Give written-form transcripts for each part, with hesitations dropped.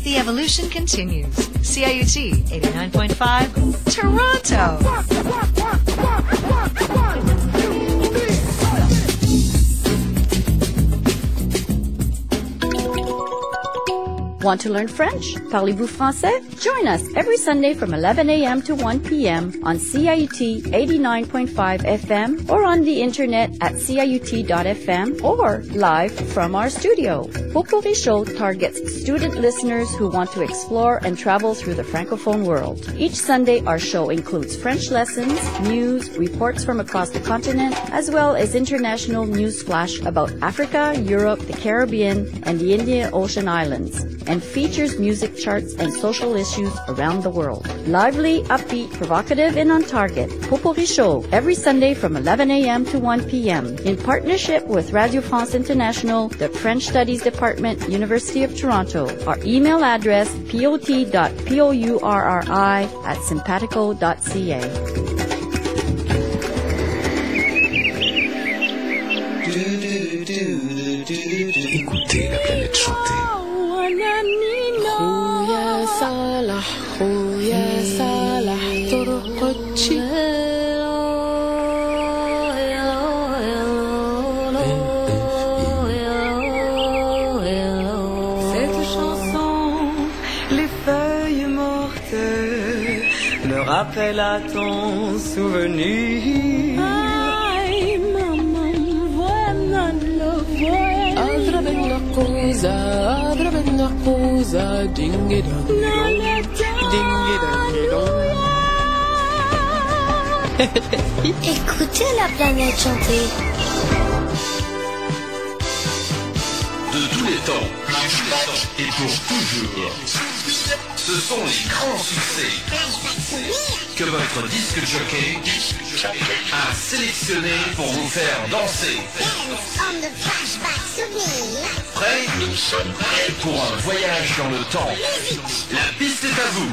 The evolution continues. CIUT 89.5, Toronto. Want to learn French? Parlez-vous français? Join us every Sunday from 11 a.m. to 1 p.m. on CIUT 89.5 FM or on the internet at ciut.fm or live from our studio. Potpourri Show targets student listeners who want to explore and travel through the Francophone world. Each Sunday, our show includes French lessons, news, reports from across the continent, as well as international news flash about Africa, Europe, the Caribbean, and the Indian Ocean Islands, and features music charts and social issues around the world. Lively, upbeat, provocative, and on target. Potpourri Show every Sunday from 11 a.m. to 1 p.m. in partnership with Radio France International, the French Studies Department, University of Toronto. Our email address pot.pourri@simpatico.ca. Écoutez la planète chanter. خويا صالح خويا صالح طرقتشي Cette chanson, les feuilles mortes me rappellent à ton souvenir. Ay maman voilà le voilà أضرب النقوزة دينجي دينجي Écoutez la planète chanter. De tous les temps, et pour toujours. Ce sont les grands succès que votre disque jockey a sélectionné pour vous faire danser. Prêt? Nous sommes prêts pour un voyage dans le temps. La piste est à vous.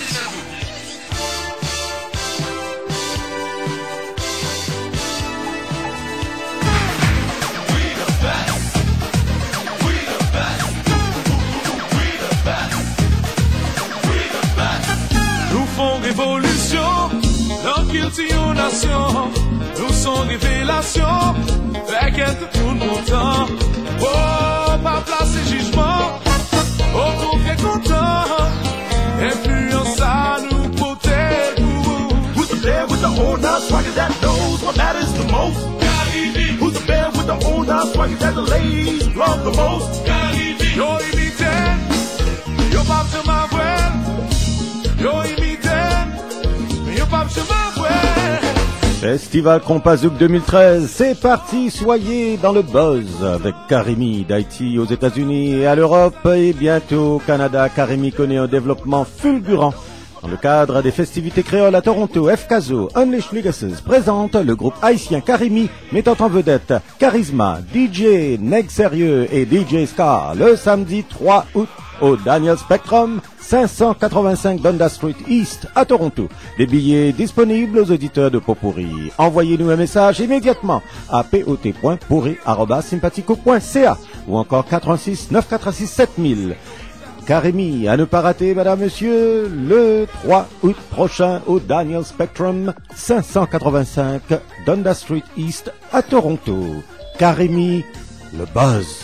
Nous font révolution, dans culture nation. Nous sommes révélation, t'inquiète tout le temps. Oh, pas placer jugement, oh, tout est content. Influence à nous protège. Who's the bear with the old now swagger that knows what matters the most? Who's the bear with the old now swagger that the ladies love the most? Yo imité, yo pas sur ma voix. Yo imité, yo pas sur ma voix. Festival Compazouk 2013, c'est parti, soyez dans le buzz avec Karimi d'Haïti aux États-Unis et à l'Europe et bientôt au Canada. Karimi connaît un développement fulgurant. Dans le cadre des festivités créoles à Toronto, FKZO, Unleashed Legacies présente le groupe haïtien Karimi mettant en vedette Charisma, DJ Neg Sérieux et DJ Scar le samedi 3 août au Daniel Spectrum, 585 Dundas Street East à Toronto. Des billets disponibles aux auditeurs de Potpourri. Envoyez-nous un message immédiatement à pot.pourri@sympathico.ca ou encore 86 946 7000. Karimi, à ne pas rater, madame, monsieur, le 3 août prochain au Daniel Spectrum, 585 Dundas Street East à Toronto. Karimi, le buzz.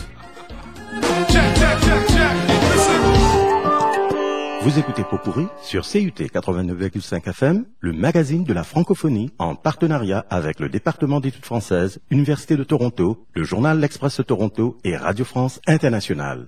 Vous écoutez Potpourri sur CUT 89,5 FM, le magazine de la francophonie en partenariat avec le département d'études françaises, Université de Toronto, le journal L'Express de Toronto et Radio France Internationale.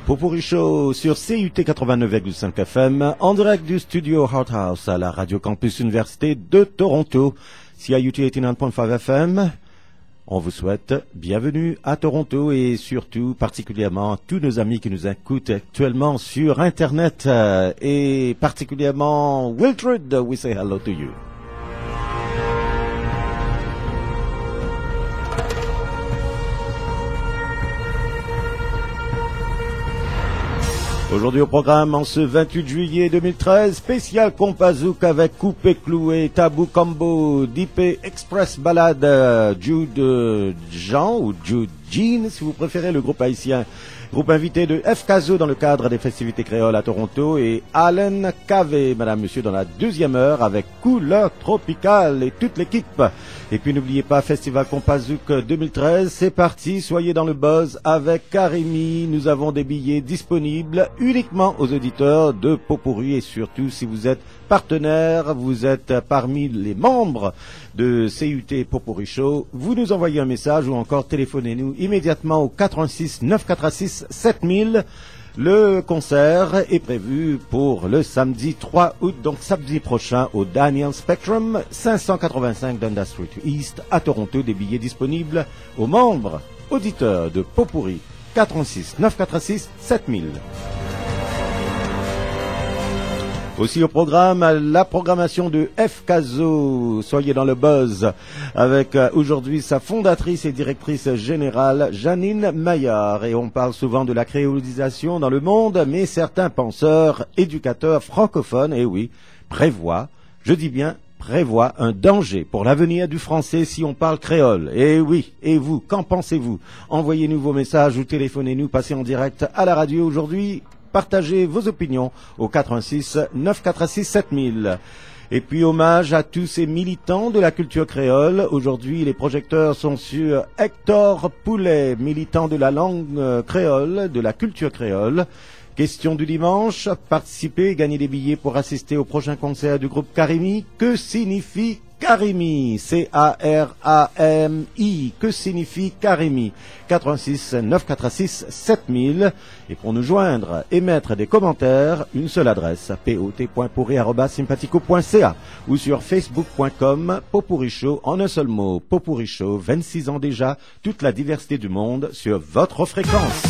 Popurrí Show sur CUT 89,5 FM, en direct du studio Heart House à la Radio Campus Université de Toronto, CIUT 89.5 FM. On vous souhaite bienvenue à Toronto et surtout particulièrement tous nos amis qui nous écoutent actuellement sur Internet et particulièrement Wiltred, we say hello to you. Aujourd'hui au programme, en ce 28 juillet 2013, spécial Compazouk avec Coupé Cloué, Tabou Combo, DP Express Ballade, Jude Jean ou Jude Jean si vous préférez, le groupe haïtien. Groupe invité de FKZO dans le cadre des festivités créoles à Toronto et Allen KV, madame, monsieur, dans la deuxième heure avec Couleur Tropicale et toute l'équipe. Et puis n'oubliez pas, Festival Compazouk 2013, c'est parti, soyez dans le buzz avec Karimi. Nous avons des billets disponibles uniquement aux auditeurs de Popurrí et surtout si vous êtes partenaire, vous êtes parmi les membres de CUT Popurrí Show, vous nous envoyez un message ou encore téléphonez-nous immédiatement au 86 946 7000. Le concert est prévu pour le samedi 3 août, donc samedi prochain au Daniel Spectrum, 585 Dundas Street East à Toronto. Des billets disponibles aux membres auditeurs de Popurrí, 86 946 7000. Aussi au programme, la programmation de FKZO. Soyez dans le buzz avec aujourd'hui sa fondatrice et directrice générale, Janine Maillard. Et on parle souvent de la créolisation dans le monde, mais certains penseurs, éducateurs francophones, et oui, prévoient, je dis bien prévoient un danger pour l'avenir du français si on parle créole. Et oui, et vous, qu'en pensez-vous? Envoyez-nous vos messages ou téléphonez-nous, passez en direct à la radio aujourd'hui. Partagez vos opinions au 86 946 7000. Et puis hommage à tous ces militants de la culture créole. Aujourd'hui, les projecteurs sont sur Hector Poulet, militant de la langue créole, de la culture créole. Question du dimanche, participer, gagner des billets pour assister au prochain concert du groupe Karimi. Que signifie Karimi? C-A-R-A-M-I. Que signifie Karimi? 86 946 7000. Et pour nous joindre et mettre des commentaires, une seule adresse, pot.pourri@sympathico.ca ou sur facebook.com, Popurrí Show, en un seul mot, Popurrí Show, 26 ans déjà, toute la diversité du monde sur votre fréquence.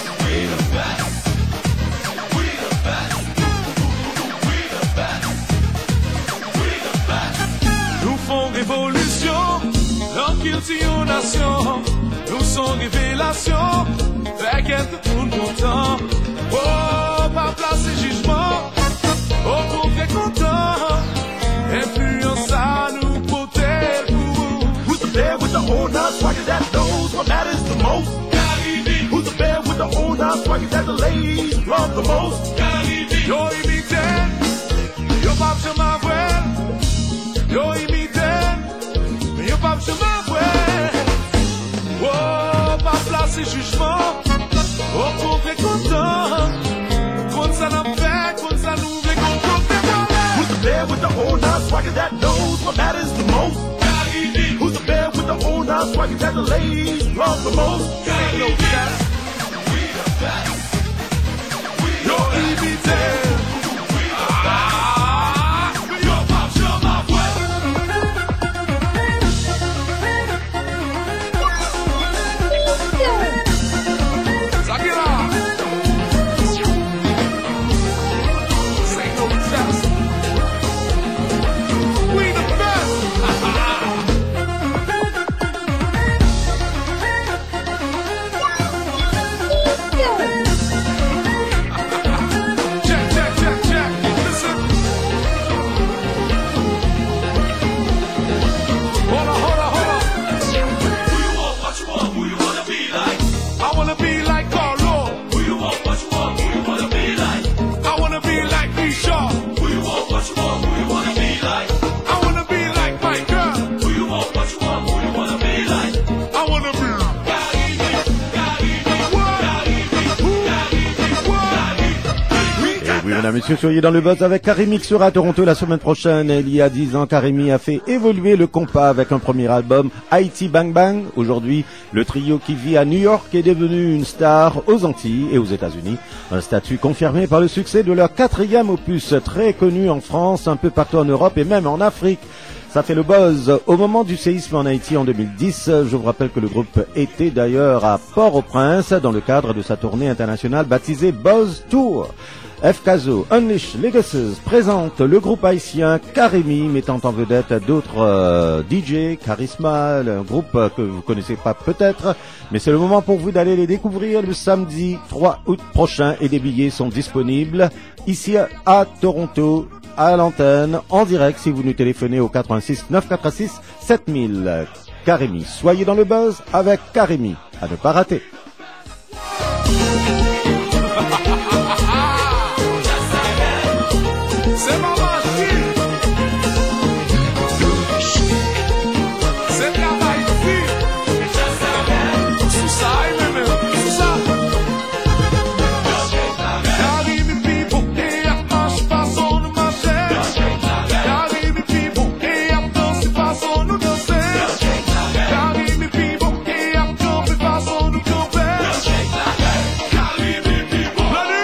Révolution, tranquille si une nation, nous sommes révélation, t'inquiète pour le content, oh, pas placer jugement, oh, qu'on est content, influence à nous porter pour. Who's the bear with the old now swagger that knows what matters the most? Karimi. Who's the bear with the old now swagger that the ladies love the most? Karimi. Yo imité, yo pas sur ma voix, yo imité. Yo pas sur ma voix, oh, pas placer jugement, oh, pour être content, quand ça n'a fait, quand ça nous fait content. Who's the bear with the old now swagger that knows what matters the most? Who's the bear with the old now swagger that the ladies love the most? We the best. Yo, imité. mesdames, messieurs, soyez dans le buzz avec Karimi qui sera à Toronto la semaine prochaine. Il y a 10 ans, Karimi a fait évoluer le compas avec un premier album, Haïti Bang Bang. Aujourd'hui, le trio qui vit à New York est devenu une star aux Antilles et aux États-Unis. Un statut confirmé par le succès de leur 4e opus, très connu en France, un peu partout en Europe et même en Afrique. Ça fait le buzz. Au moment du séisme en Haïti en 2010, je vous rappelle que le groupe était d'ailleurs à Port-au-Prince dans le cadre de sa tournée internationale baptisée Buzz Tour. FKzo, Unleash Legacies présente le groupe haïtien Karimi, mettant en vedette d'autres DJ, Charisma, un groupe que vous connaissez pas peut-être, mais c'est le moment pour vous d'aller les découvrir le samedi 3 août prochain et des billets sont disponibles ici à Toronto, à l'antenne, en direct si vous nous téléphonez au 86 946 7000. Karimi, soyez dans le buzz avec Karimi, à ne pas rater. C'est ma machine. C'est la Haïti. Sous ça, même. Sous ça. Karimi people, et à marche façon nous marcher. Karimi people, et à danser façon nous danser. Karimi people, et à camper façon nous camper. Karimi people.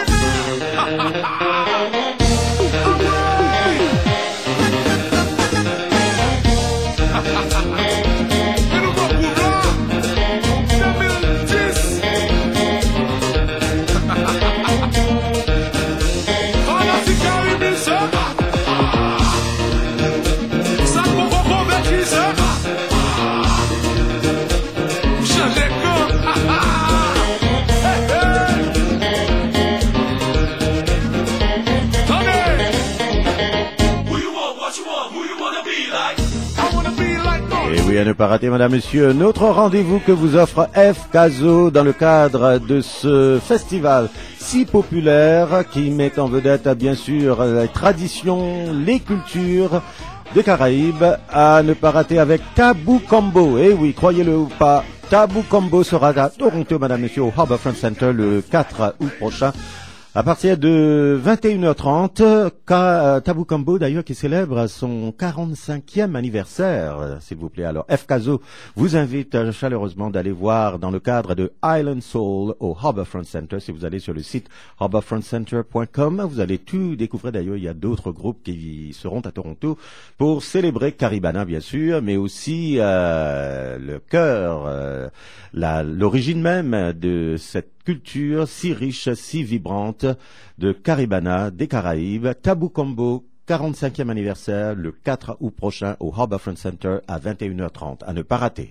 Et oui, à ne pas rater, madame, monsieur, notre rendez-vous que vous offre FKzo dans le cadre de ce festival si populaire qui met en vedette, bien sûr, les traditions, les cultures des Caraïbes. À ne pas rater avec Tabou Combo. Et oui, croyez-le ou pas, Tabou Combo sera à Toronto, madame, monsieur, au Harbourfront Center le 4 août prochain. À partir de 21h30, Tabou Combo d'ailleurs qui célèbre son 45e anniversaire, s'il vous plaît. Alors FKzo vous invite chaleureusement d'aller voir dans le cadre de Island Soul au Harbourfront Center. Si vous allez sur le site harbourfrontcenter.com, vous allez tout découvrir. D'ailleurs, il y a d'autres groupes qui seront à Toronto pour célébrer Caribana, bien sûr, mais aussi le cœur, l'origine même de cette culture si riche, si vibrante de Caribana, des Caraïbes. Tabou Combo, 45e anniversaire, le 4 août prochain au Harbourfront Center à 21h30. À ne pas rater.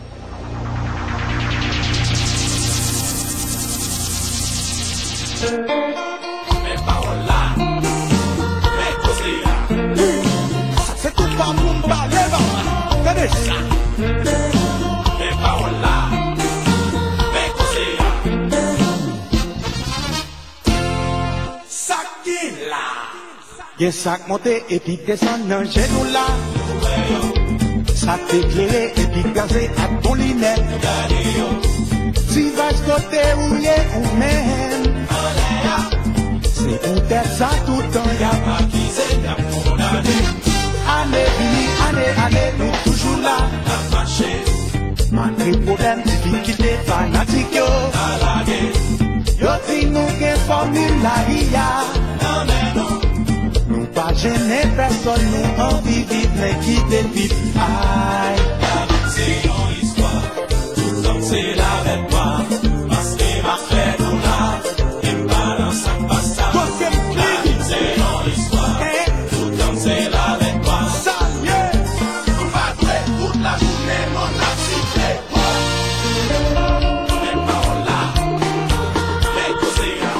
C'est tout pas mon balai, tenez ça. Les paroles là. Gen sak monte epi desan nan genou la. Sak t'éclairé epi gazé à ton linet. Si vas côté ou yé ou men. C'est pour tête ça tout temps y'a pas qui c'est y'a condamné. Année vini, année, nous toujours là. A marché. Malgré problème, difficulté, fanatique yo. Yo ti nou gen formule la ria. Non mais non. Pas gêner personne, nous envie vivre, mais quitter vite. Aïe, c'est une histoire, tout danser avec moi, parce que ma frère nous l'a, et balance à pasta. C'est une histoire, tout danser avec moi. Ça y est, on va jouer toute la journée, mon activité. Les paroles là, les causer là.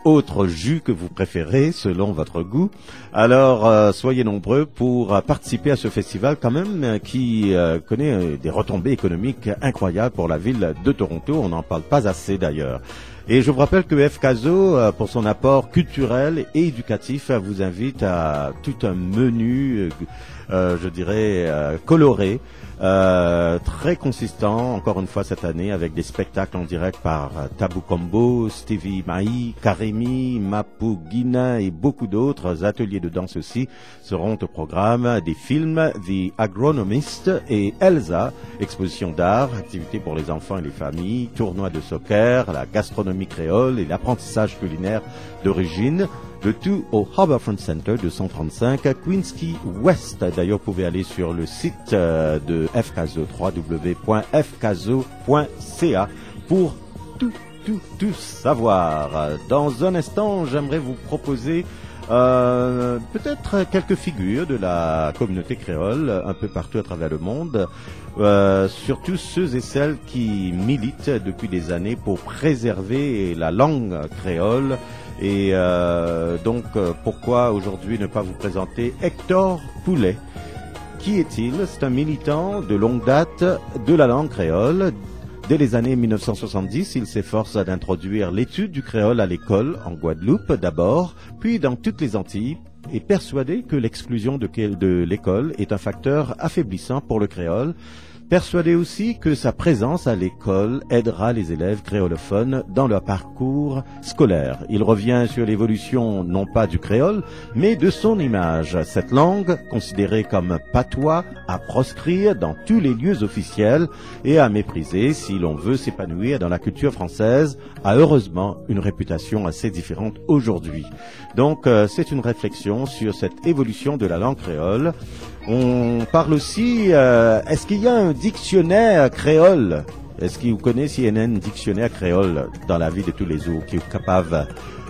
autre jus que vous préférez selon votre goût. Alors, soyez nombreux pour participer à ce festival quand même qui connaît des retombées économiques incroyables pour la ville de Toronto. On n'en parle pas assez d'ailleurs. Et je vous rappelle que FCASO, pour son apport culturel et éducatif, vous invite à tout un menu, je dirais, coloré, très consistant, encore une fois cette année, avec des spectacles en direct par Tabou Combo, Stevie Maï, Karimi, Mapu Guina et beaucoup d'autres. Ateliers de danse aussi seront au programme. Des films, The Agronomist et Elsa, exposition d'art, activités pour les enfants et les familles, tournoi de soccer, la gastronomie créole et l'apprentissage culinaire d'origine. Le tout au Harbourfront Center 235 Queensquay West. D'ailleurs, vous pouvez aller sur le site de FCASO, www.fcaso.ca pour tout savoir. Dans un instant, j'aimerais vous proposer peut-être quelques figures de la communauté créole un peu partout à travers le monde, surtout ceux et celles qui militent depuis des années pour préserver la langue créole. Et donc, pourquoi aujourd'hui ne pas vous présenter Hector Poulet? Qui est-il? C'est un militant de longue date de la langue créole. Dès les années 1970, il s'efforce d'introduire l'étude du créole à l'école, en Guadeloupe d'abord, puis dans toutes les Antilles, et persuadé que l'exclusion de l'école est un facteur affaiblissant pour le créole. Persuadé aussi que sa présence à l'école aidera les élèves créolophones dans leur parcours scolaire. Il revient sur l'évolution non pas du créole, mais de son image. Cette langue, considérée comme patois, à proscrire dans tous les lieux officiels et à mépriser si l'on veut s'épanouir dans la culture française, a heureusement une réputation assez différente aujourd'hui. Donc, c'est une réflexion sur cette évolution de la langue créole. On parle aussi, est-ce qu'il y a un dictionnaire créole? Est-ce que vous connaissez s'il y a un dictionnaire créole dans la vie de tous les jours qui est capable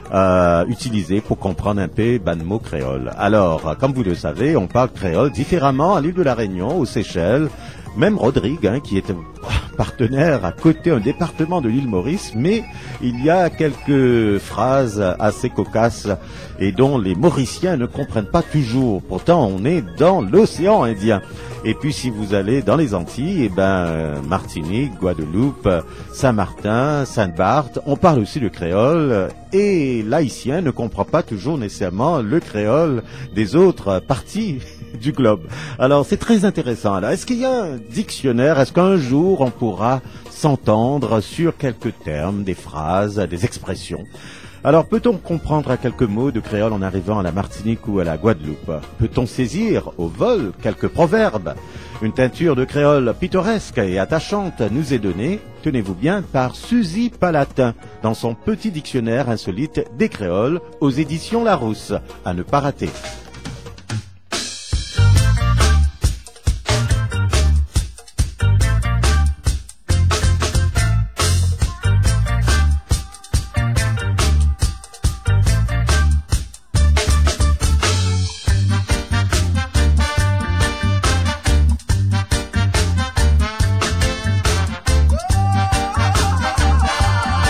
d'utiliser pour comprendre un peu le mot créole? Alors, comme vous le savez, on parle créole différemment à l'île de la Réunion, aux Seychelles, même Rodrigue, qui est partenaire à côté, un département de l'île Maurice, mais il y a quelques phrases assez cocasses et dont les Mauriciens ne comprennent pas toujours. Pourtant, on est dans l'océan Indien. Et puis, si vous allez dans les Antilles, Martinique, Guadeloupe, Saint-Martin, Sainte-Barthe, on parle aussi le créole. Et l'haïtien ne comprend pas toujours nécessairement le créole des autres parties du globe. Alors, c'est très intéressant. Alors, est-ce qu'il y a un dictionnaire? Est-ce qu'un jour, on pourra s'entendre sur quelques termes, des phrases, des expressions? Alors, peut-on comprendre à quelques mots de créole en arrivant à la Martinique ou à la Guadeloupe? Peut-on saisir au vol quelques proverbes? Une teinture de créole pittoresque et attachante nous est donnée, tenez-vous bien, par Suzy Palatin, dans son petit dictionnaire insolite des créoles aux éditions Larousse. À ne pas rater.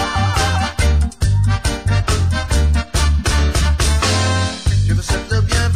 Je veux souhaiter le bien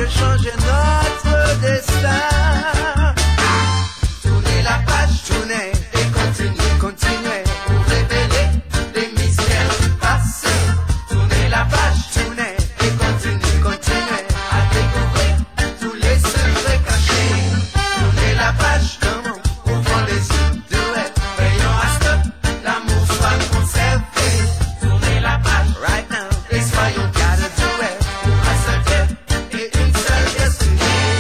veulent changer notre destin. Tournez la page, tournez et continuez, continuez pour révéler les mystères du passé. Tournez la page, tournez et continuez, continuez à découvrir tous les secrets cachés. Tournez la page d'un monde, ouvrant les yeux de rêve, veillant à ce que l'amour soit conservé. Tournez la page, right now, et soyons cadres de rêve, pour un seul rêve et une seule destinée.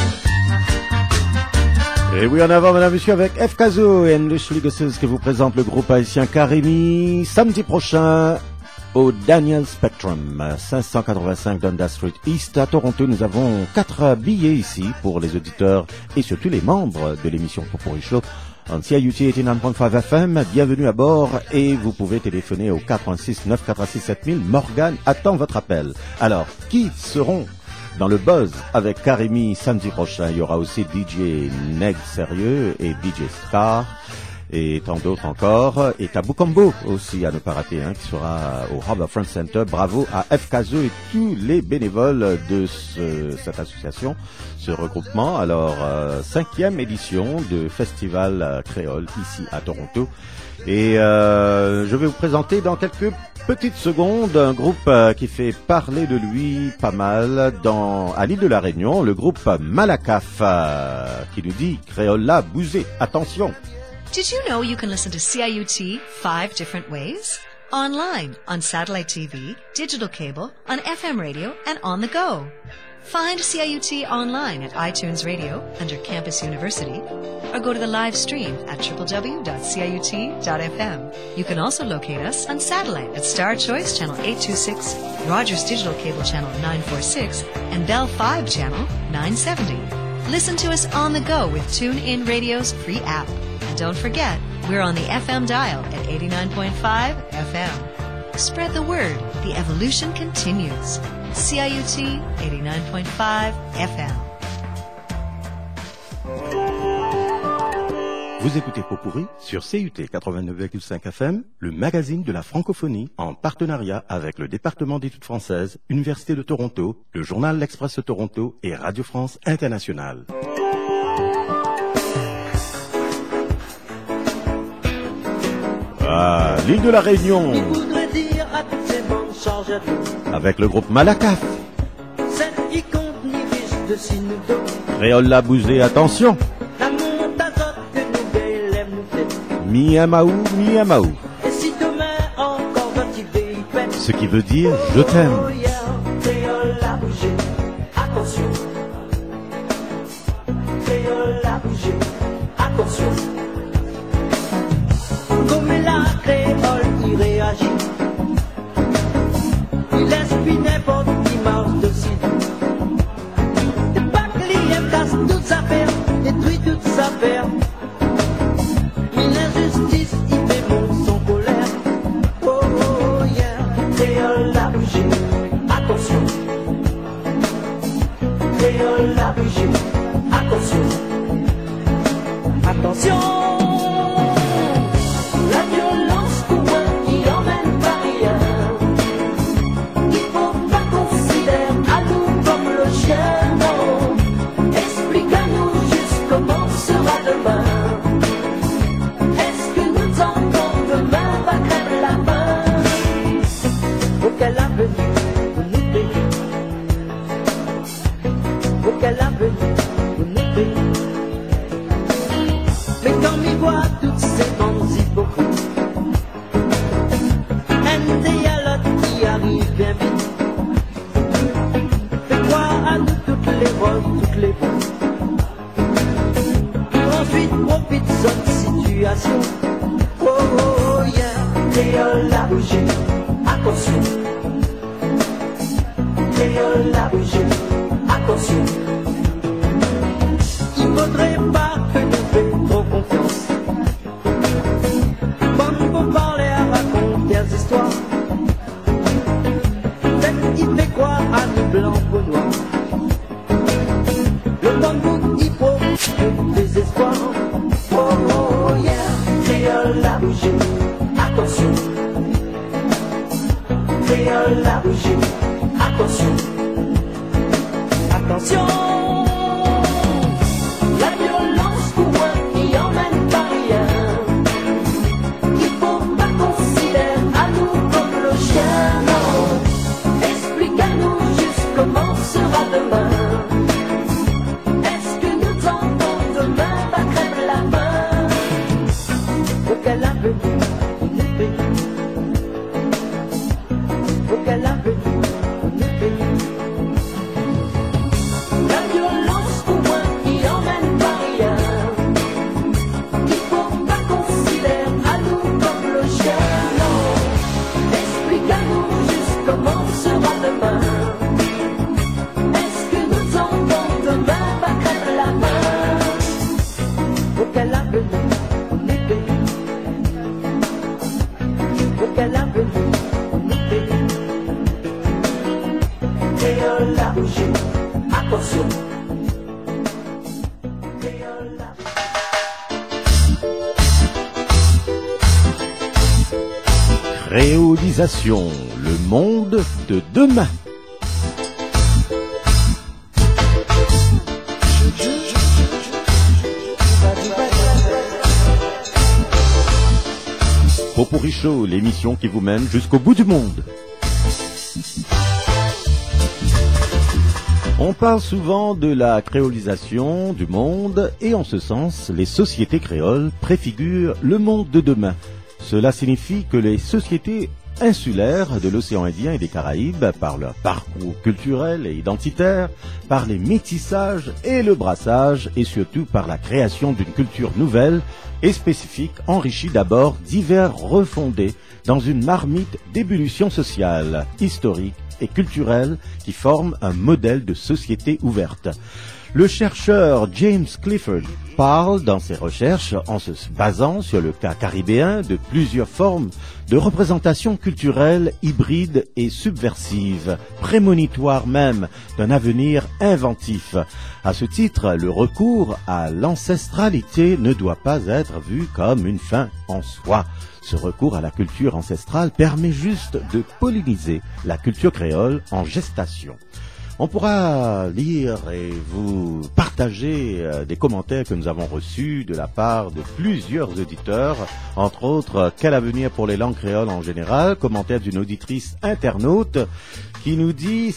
Et oui, en avant, mesdames et messieurs, avec F. Kazo et English Legacies qui vous présente le groupe haïtien Karimi, samedi prochain au Daniel Spectrum, 585 Dundas Street East à Toronto. Nous avons 4 billets ici pour les auditeurs et surtout les membres de l'émission Popori Show en CIUT 89.5 FM. Bienvenue à bord et vous pouvez téléphoner au 416 946 7000. Morgane attend votre appel. Alors, qui seront dans le buzz avec Karimi samedi prochain? Il y aura aussi DJ Neg Sérieux et DJ Star et tant d'autres encore. Et Tabou Combo aussi à ne pas rater, qui sera au Harbourfront Center. Bravo à F. Kazo et tous les bénévoles de cette association, ce regroupement. Alors, 5e édition de Festival Créole ici à Toronto. Et je vais vous présenter dans quelques petites secondes un groupe qui fait parler de lui pas mal à l'île de la Réunion, le groupe Malakaf qui nous dit Créola Bouzé. Attention! Did you know you can listen to CIUT 5 different ways? Online, on satellite TV, digital cable, on FM radio, and on the go. Find CIUT online at iTunes Radio under Campus University, or go to the live stream at www.ciut.fm. You can also locate us on satellite at Star Choice Channel 826, Rogers Digital Cable Channel 946, and Bell 5 Channel 970. Listen to us on the go with TuneIn Radio's free app. And don't forget, we're on the FM dial at 89.5 FM. Spread the word. The evolution continues. CIUT 89.5 FM. Vous écoutez Popuri sur CUT 89,5 FM, le magazine de la francophonie en partenariat avec le département d'études françaises, Université de Toronto, le journal L'Express de Toronto et Radio France Internationale. Ah, l'île de la Réunion. Avec le groupe Malakaf. Créola Bouzé, attention. Miamaou, miamaou. Ce qui veut dire je t'aime. Créola Bouzé, attention. Créola Bouzé, attention. Comme la créole qui réagit, il laisse puis n'importe qui marche dessus. Et pas que l'IM casse toute sa affaire, détruit toute sa affaire. L'injustice, il démontre son colère. Oh, oh, yeah. Créola Bouzé, attention. Créola Bouzé, attention. Attention. Mais quand il voit toutes ces bandes hypocrites, même des yalottes qui arrivent bien vite, fait croire à nous toutes les roses, toutes les boules. Ensuite profite de cette situation. Oh, oh, oh, yeah. Créola Bouzé, attention. Créola Bouzé, attention. Il faudrait pas que nous fassions trop confiance. Comme pour parler à raconter des histoires. Peut-être qu'il fait croire à nous blancs ou noirs. Le bon bout il provoque des espoirs. Oh, oh, oh, yeah. Créola Bouzé, attention. Créola Bouzé, attention. Attention. créolisation. Créolisation, le monde de demain. Popurrí Show, l'émission qui vous mène jusqu'au bout du monde. On parle souvent de la créolisation du monde et en ce sens, les sociétés créoles préfigurent le monde de demain. Cela signifie que les sociétés insulaires de l'océan Indien et des Caraïbes, par leur parcours culturel et identitaire, par les métissages et le brassage, et surtout par la création d'une culture nouvelle et spécifique, enrichie d'abord divers refondés dans une marmite d'ébullition sociale, historique et culturelle qui forment un modèle de société ouverte. Le chercheur James Clifford parle dans ses recherches, en se basant sur le cas caribéen, de plusieurs formes de représentation culturelle hybrides et subversives, prémonitoires même d'un avenir inventif. À ce titre, le recours à l'ancestralité ne doit pas être vu comme une fin en soi. Ce recours à la culture ancestrale permet juste de polliniser la culture créole en gestation. On pourra lire et vous partager des commentaires que nous avons reçus de la part de plusieurs auditeurs, entre autres « Quel avenir pour les langues créoles en général ?» Commentaire d'une auditrice internaute qui nous dit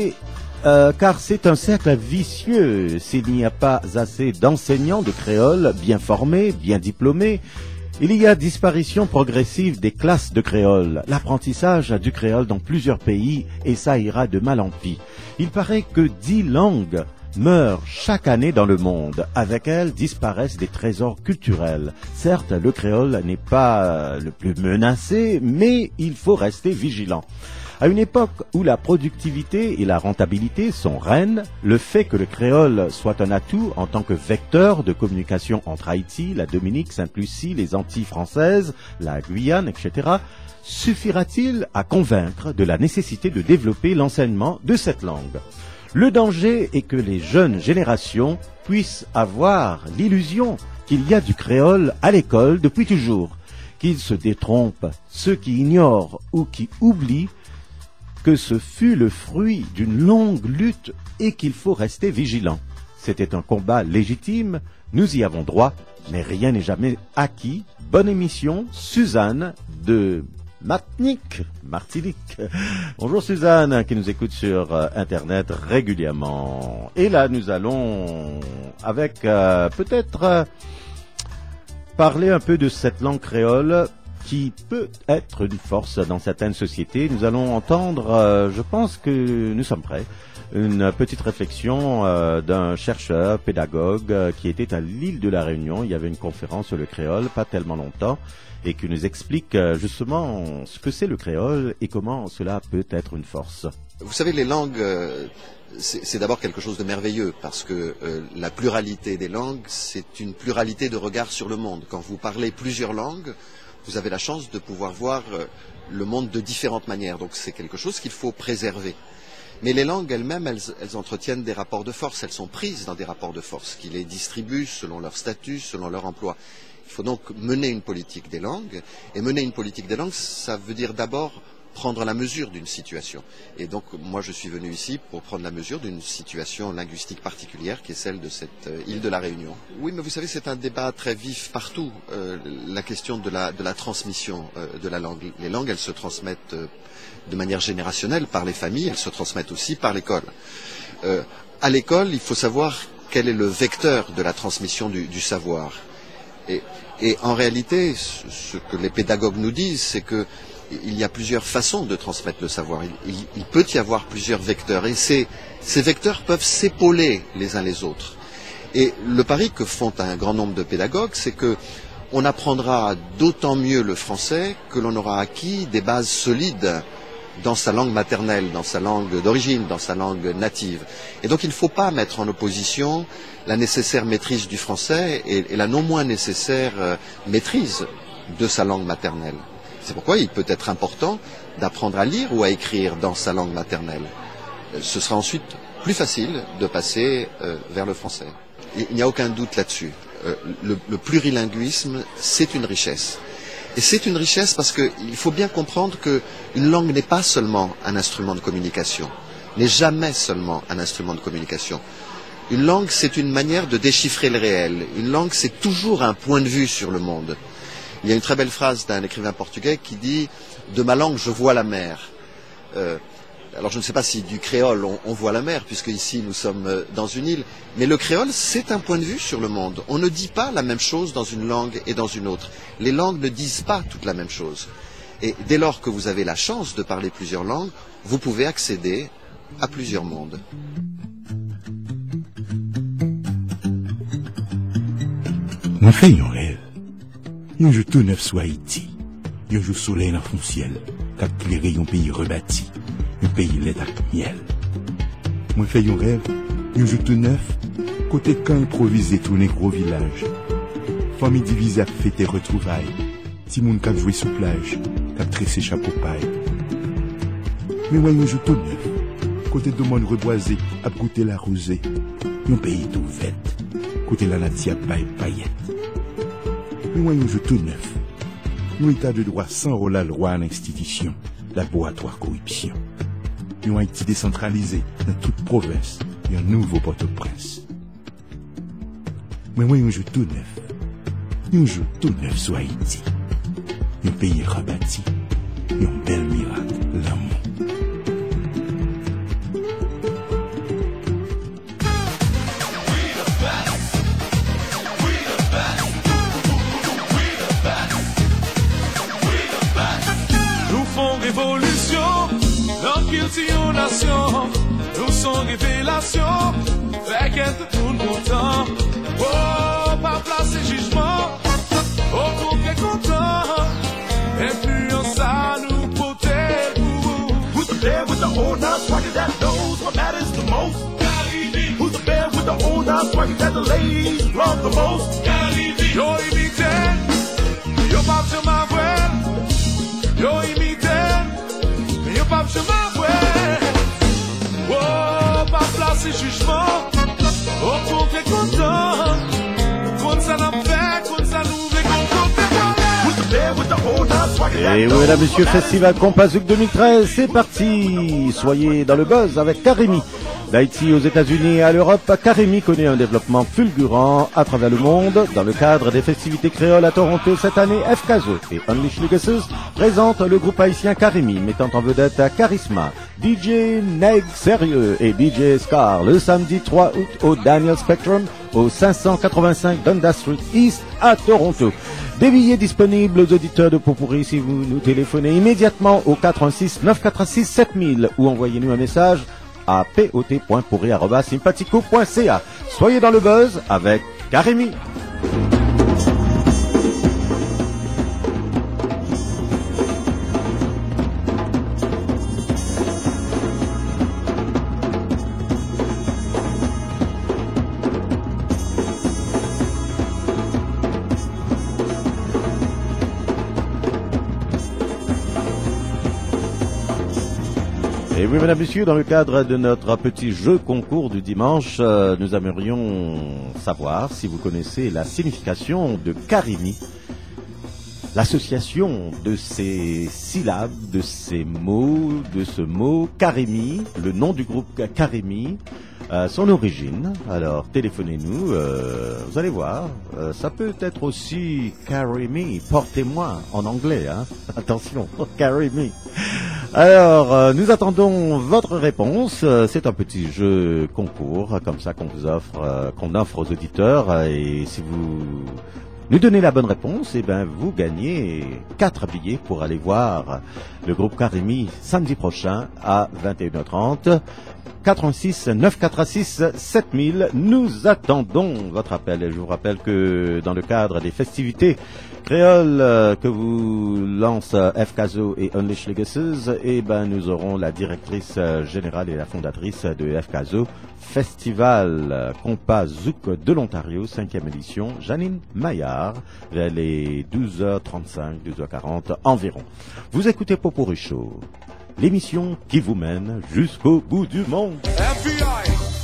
« car c'est un cercle vicieux s'il n'y a pas assez d'enseignants de créole bien formés, bien diplômés. Il y a disparition progressive des classes de créole, l'apprentissage du créole dans plusieurs pays et ça ira de mal en pis. Il paraît que 10 langues meurent chaque année dans le monde. Avec elles disparaissent des trésors culturels. Certes, le créole n'est pas le plus menacé, mais il faut rester vigilant. À une époque où la productivité et la rentabilité sont reines, le fait que le créole soit un atout en tant que vecteur de communication entre Haïti, la Dominique, Sainte-Lucie, les Antilles françaises, la Guyane, etc., suffira-t-il à convaincre de la nécessité de développer l'enseignement de cette langue ? Le danger est que les jeunes générations puissent avoir l'illusion qu'il y a du créole à l'école depuis toujours, qu'ils se détrompent, ceux qui ignorent ou qui oublient que ce fut le fruit d'une longue lutte et qu'il faut rester vigilant. C'était un combat légitime, nous y avons droit, mais rien n'est jamais acquis. Bonne émission, Suzanne de Martinique. Bonjour Suzanne, qui nous écoute sur Internet régulièrement. Et là, nous allons, avec peut-être parler un peu de cette langue créole qui peut être une force dans certaines sociétés. Nous allons entendre, je pense que nous sommes prêts, une petite réflexion d'un chercheur, pédagogue, qui était à l'île de la Réunion. Il y avait une conférence sur le créole, pas tellement longtemps, et qui nous explique justement ce que c'est le créole et comment cela peut être une force. Vous savez, les langues, c'est d'abord quelque chose de merveilleux, parce que la pluralité des langues, c'est une pluralité de regards sur le monde. Quand vous parlez plusieurs langues, vous avez la chance de pouvoir voir le monde de différentes manières. Donc c'est quelque chose qu'il faut préserver. Mais les langues elles-mêmes, elles entretiennent des rapports de force. Elles sont prises dans des rapports de force qui les distribuent selon leur statut, selon leur emploi. Il faut donc mener une politique des langues. Et mener une politique des langues, ça veut dire d'abord prendre la mesure d'une situation. Et donc, moi, je suis venu ici pour prendre la mesure d'une situation linguistique particulière qui est celle de cette île de la Réunion. Oui, mais vous savez, c'est un débat très vif partout, la question de la transmission de la langue. Les langues, elles se transmettent de manière générationnelle par les familles, elles se transmettent aussi par l'école. À l'école, il faut savoir quel est le vecteur de la transmission du savoir. Et en réalité, ce que les pédagogues nous disent, c'est que il y a plusieurs façons de transmettre le savoir. Il peut y avoir plusieurs vecteurs et ces vecteurs peuvent s'épauler les uns les autres. Et le pari que font un grand nombre de pédagogues, c'est que on apprendra d'autant mieux le français que l'on aura acquis des bases solides dans sa langue maternelle, dans sa langue d'origine, dans sa langue native. Et donc il ne faut pas mettre en opposition la nécessaire maîtrise du français et la non moins nécessaire maîtrise de sa langue maternelle. C'est pourquoi il peut être important d'apprendre à lire ou à écrire dans sa langue maternelle. Ce sera ensuite plus facile de passer vers le français. Il n'y a aucun doute là-dessus. Le plurilinguisme, c'est une richesse. Et c'est une richesse parce qu'il faut bien comprendre qu'une langue n'est pas seulement un instrument de communication, n'est jamais seulement un instrument de communication. Une langue, c'est une manière de déchiffrer le réel. Une langue, c'est toujours un point de vue sur le monde. Il y a une très belle phrase d'un écrivain portugais qui dit « De ma langue, je vois la mer ». Alors je ne sais pas si du créole on voit la mer, puisque ici nous sommes dans une île, mais le créole c'est un point de vue sur le monde. On ne dit pas la même chose dans une langue et dans une autre. Les langues ne disent pas toute la même chose. Et dès lors que vous avez la chance de parler plusieurs langues, vous pouvez accéder à plusieurs mondes. Moi fais un rêve. Un jour tout neuf sur Haïti. Un jour soleil dans le ciel, qu'a éclairé un pays rebâti. Un pays lait avec miel. Moi fais un rêve, un jour tout neuf, côté camp improvisé tout un gros village. Famille divisée à fêter retrouvailles. Ti moun k'ap joué sous plage, k'ap tressé chapeau paille. Mais moi un jour tout neuf, côté de monde reboisé, ap goûter la rosée. Un pays tout vête, côté la natie ap paille paillette. Mais moi un jour tout neuf, un état de droit sans rôle à loi à l'institution, laboratoire corruption. Un Haïti décentralisé dans toute province et un nouveau Port-au-Prince. Mais moi, un jour tout neuf sur Haïti. Un pays rebâti, un bel miracle, l'amour. Nous font révolution. Dans une nation, nous sommes révélation, fait qu'être tout le content. Oh, pas placer jugement, au contraire content. Influence à nous porter pour. Who's the bear with the old house swagger that knows what matters the most? Who's the bear with the old house swagger that the ladies love the most? Yo imité, yo pas sur ma voix, yo imité. Yo pas je m'avouer. Oh, pas placer jugement. Au contraire content. Comme ça n'a fait, comme ça nous veut Et oui, mesdames, messieurs, Festival Compazouk 2013, c'est parti. Soyez dans le buzz avec Karimi. D'Haïti aux États-Unis et à l'Europe, Karimi connaît un développement fulgurant à travers le monde. Dans le cadre des festivités créoles à Toronto cette année, FKZO et Unleash Legacies présentent le groupe haïtien Karimi, mettant en vedette Charisma, DJ Neg Sérieux et DJ Scar le samedi 3 août au Daniel Spectrum au 585 Dundas Street East à Toronto. Des billets disponibles aux auditeurs de Popurri si vous nous téléphonez immédiatement au 86 946 7000 ou envoyez-nous un message à pot.pourri@sympathico.ca. Soyez dans le buzz avec Karimi. Et oui, mesdames, messieurs, dans le cadre de notre petit jeu concours du dimanche, nous aimerions savoir si vous connaissez la signification de Karimi, l'association de ces syllabes, de ces mots, de ce mot Karimi, le nom du groupe Karimi, son origine. Alors, téléphonez-nous, vous allez voir, ça peut être aussi Carry Me, portez-moi en anglais, hein. Attention, Carry Me. Alors, nous attendons votre réponse. C'est un petit jeu concours, comme ça qu'on vous offre, qu'on offre aux auditeurs. Et si vous nous donnez la bonne réponse, eh ben vous gagnez 4 billets pour aller voir le groupe Karimi samedi prochain à 21h30. 86 946 7000. Nous attendons votre appel. Et je vous rappelle que dans le cadre des festivités créoles que vous lance FKZO et Unleash Legacies, eh ben nous aurons la directrice générale et la fondatrice de FKZO, Festival Compazouk de l'Ontario, 5e édition, Janine Maillard, vers les 12h35, 12h40 environ. Vous écoutez Popurri Show, l'émission qui vous mène jusqu'au bout du monde. FBI.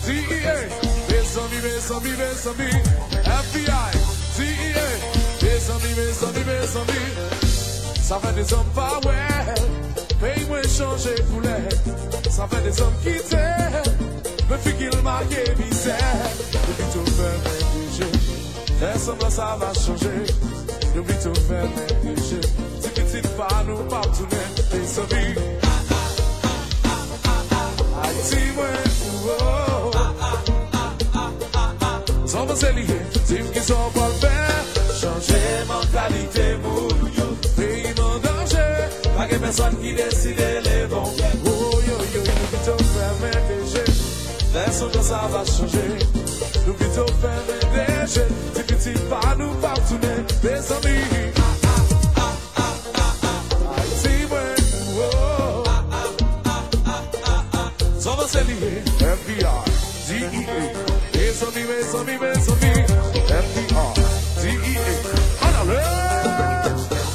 DEA, mes amis, FBI, DEA, mes amis, ça fait des hommes pas ouais, paye-moi changer couleur, ça fait des hommes qui t'aiment, me fait qu'il marque misère, depuis tout faire négliger, personne ça va changer, depuis tout faire négliger, si petit pas nous pas tourner, mes amis, Haïti moi, sans me lier, dis-moi qu'ils sont pas le faire, changer mentalité moule, pays en danger, pas que personne qui décide les bons. Oh yo yo, nous plutôt faire ménager, laissons que ça va changer, nous plutôt faire ménager, si petit pas nous pas tourner, mes amis. Haïti moi, sans me lier, FBI, DEA. Mes amis, FDR, DEA, en alerte.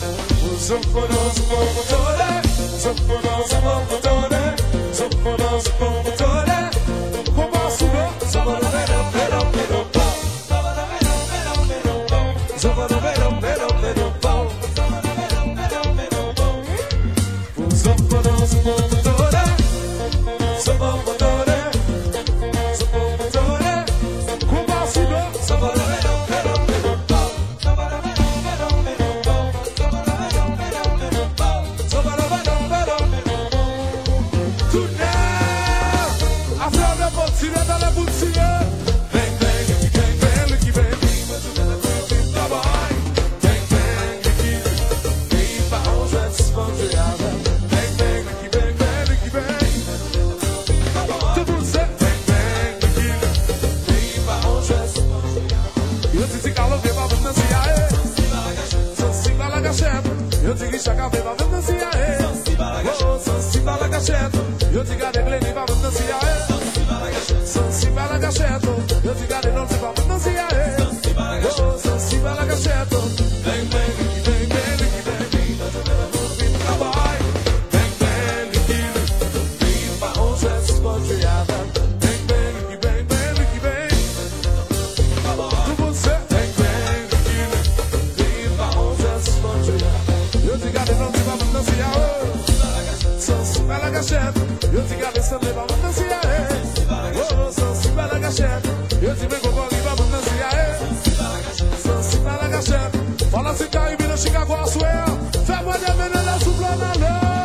Eu te guicha café pra fantasia, oh, sensiba la cacheta. Eu te gade gleni pra fantasia, sensiba la cacheta. Eu te gade non pra fantasia, oh, sensiba la cacheta. Bang bang, bang bang, bang bang, trabalho. Bang bang, bang pra onde é esponjada. Bang bang, bang bang, bang. Tu você, bang bang, bang pra onde é esponjada. Eu te gade non pra fantasia, sensiba la cacheta. Eu te gade sempre pra fantasia, oh, sensiba la cacheta. Eu te vengo com a pra fantasia, sensiba la cacheta. Fala se cai vira Chicago a suea. Fais-moi des menées là sous plan à l'heure.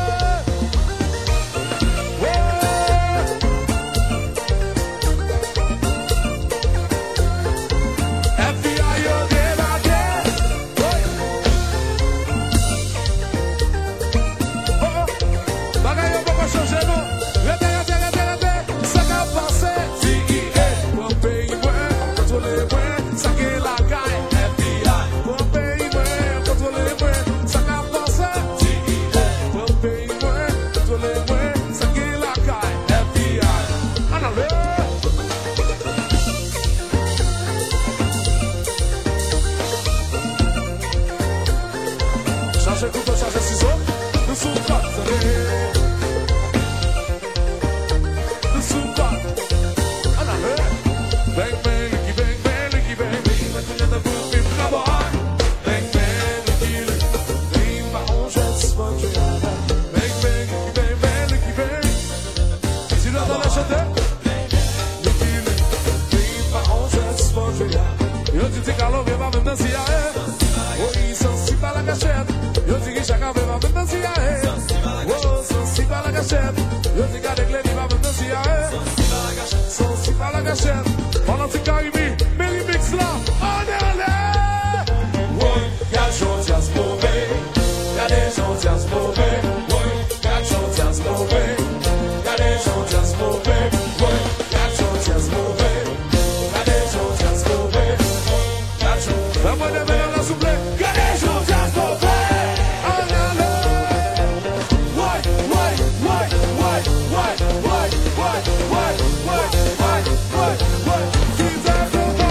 Eu te digo alô, vem pra fantasia, oi, sensiba la cacheta. Eu te guicha café pra fantasia, oh, sensiba la cacheta. Eu te gade gleni pra fantasia, sensiba la cacheta. Fala se cai em mim, Meli Mix lá, olha, oi, cachorro as mover, cadê gente as mover, oi, cachorro as mover, cadê gente as mover, oi, cachorro as mover, cadê gente as mover. Vamos de ver a suple, cadê gente as mover, olha, vai, vai, vai, vai, vai, vai, vai, vai, vai, vai, vai, vai, vai.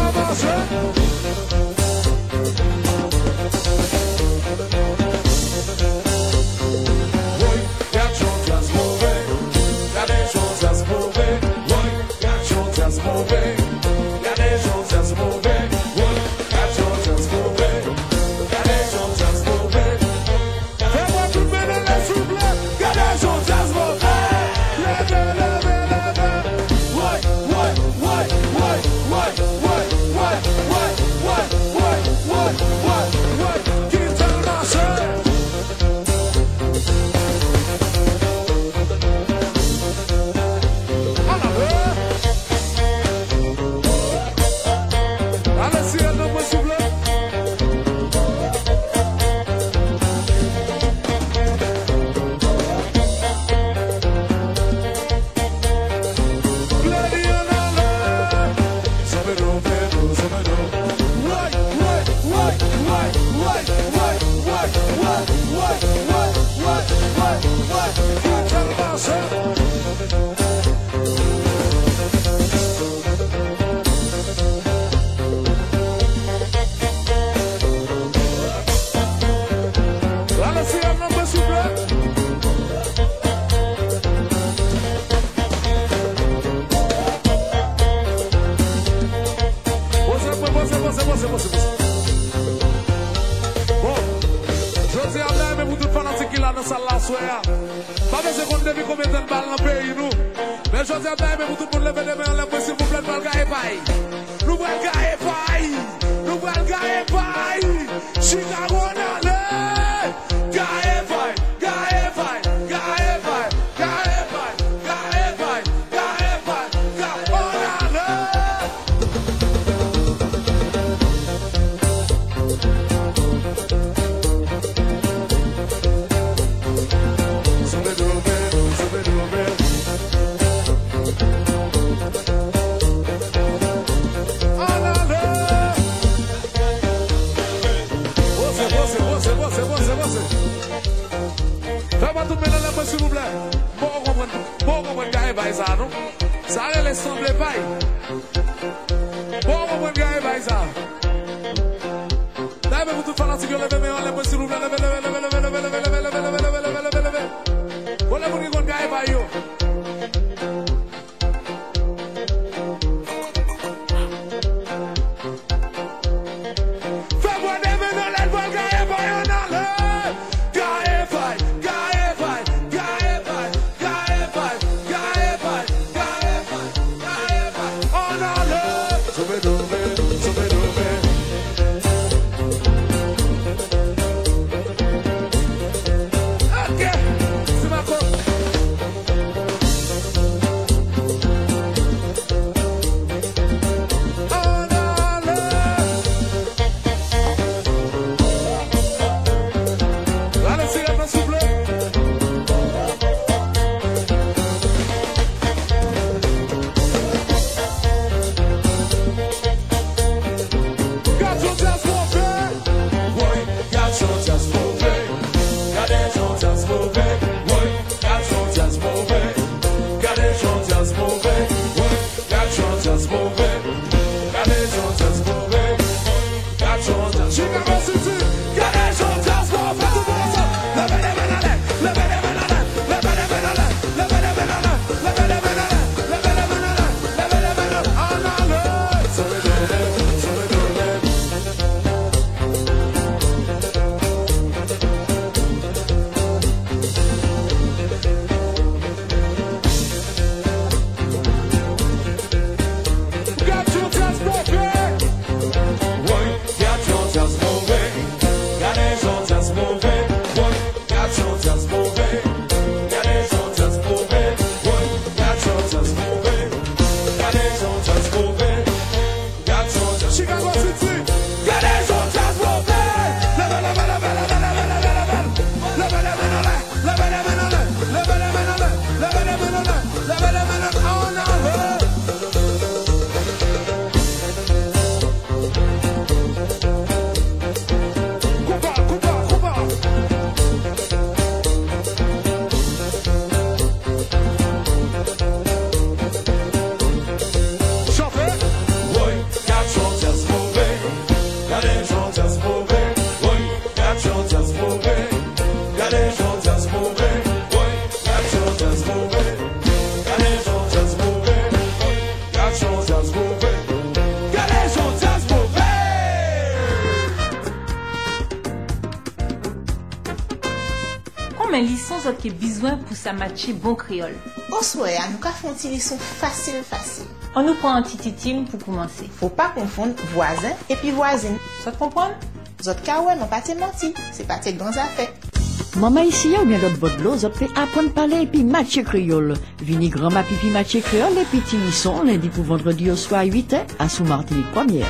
men lison zot ki besoin pour sa matcher bon créole. Bonsoir, nous ka font une leçon facile. On nous prend un petit tim pour commencer. Faut pas confondre voisin et puis voisine. Ça te comprend? Zot ka ouais, non pas te menti. C'est pas tes grands affaires. Maman ici ou bien l'autre bodlo, zot fait apprendre parler et puis matcher créole. Vini grand-ma pipi matcher créole et puis timisson lundi pour vendredi au soir 8h à Sous-Martinique première.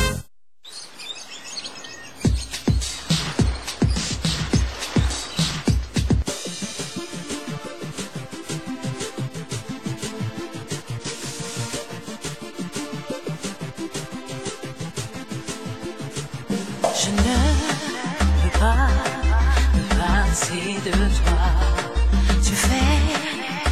Je ne peux pas me passer de toi. Tu fais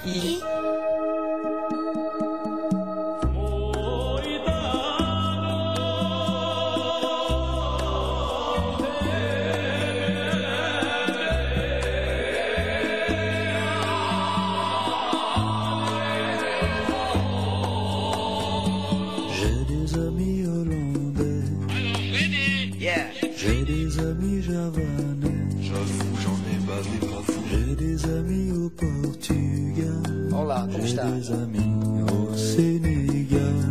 Haïti. J'ai des amis hollandais. J'ai des amis javanais. J'avoue, j'en ai bavé pas fou. J'ai des amis au Portugal. Olá, como J'ai está? des amis au Sénégal.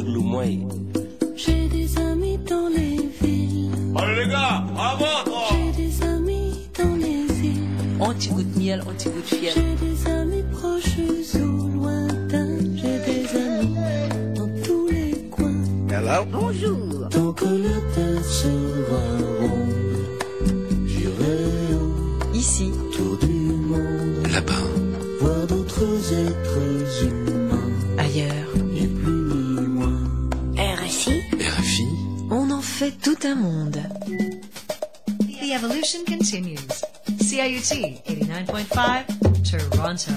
J'ai des amis dans les villes. Allez les gars, à votre! J'ai des amis dans les îles. Anti-goût de miel, anti-goût de fiel. J'ai des amis proches ou lointains. J'ai des amis dans tous les coins. Hello? Bonjour. Tant que la terre sera ronde, j'irai Ici, autour du monde. Là-bas. Voir d'autres êtres humains. ailleurs. Ni plus ni moins. RFI, RFI. On en fait tout un monde. The evolution continues. CIUT 89.5, Toronto.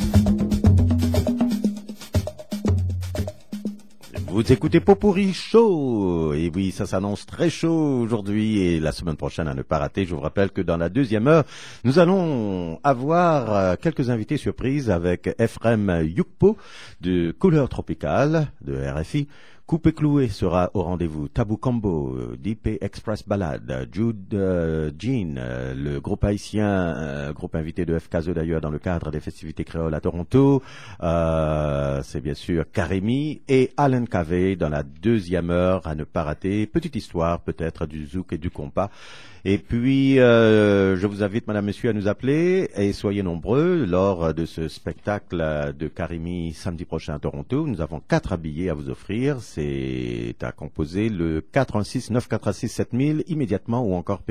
Vous écoutez Popurrí Show. Et oui, ça s'annonce très chaud aujourd'hui et la semaine prochaine à ne pas rater. Je vous rappelle que dans la deuxième heure, nous allons avoir quelques invités surprises avec Ephraim Yukpo de Couleur Tropicale de RFI. Coupé Cloué sera au rendez-vous. Tabou Combo, DP Express Ballade, Jude Jean, le groupe haïtien, groupe invité de FKZE d'ailleurs dans le cadre des festivités créoles à Toronto. C'est bien sûr Karimi et Alain Cavey dans la deuxième heure à ne pas rater. Petite histoire peut-être du zouk et du compas. Et puis, je vous invite, madame, monsieur, à nous appeler et soyez nombreux lors de ce spectacle de Karimi samedi prochain à Toronto. Nous avons 4 billets à vous offrir. C'est à composer le 416-946-7000 immédiatement ou encore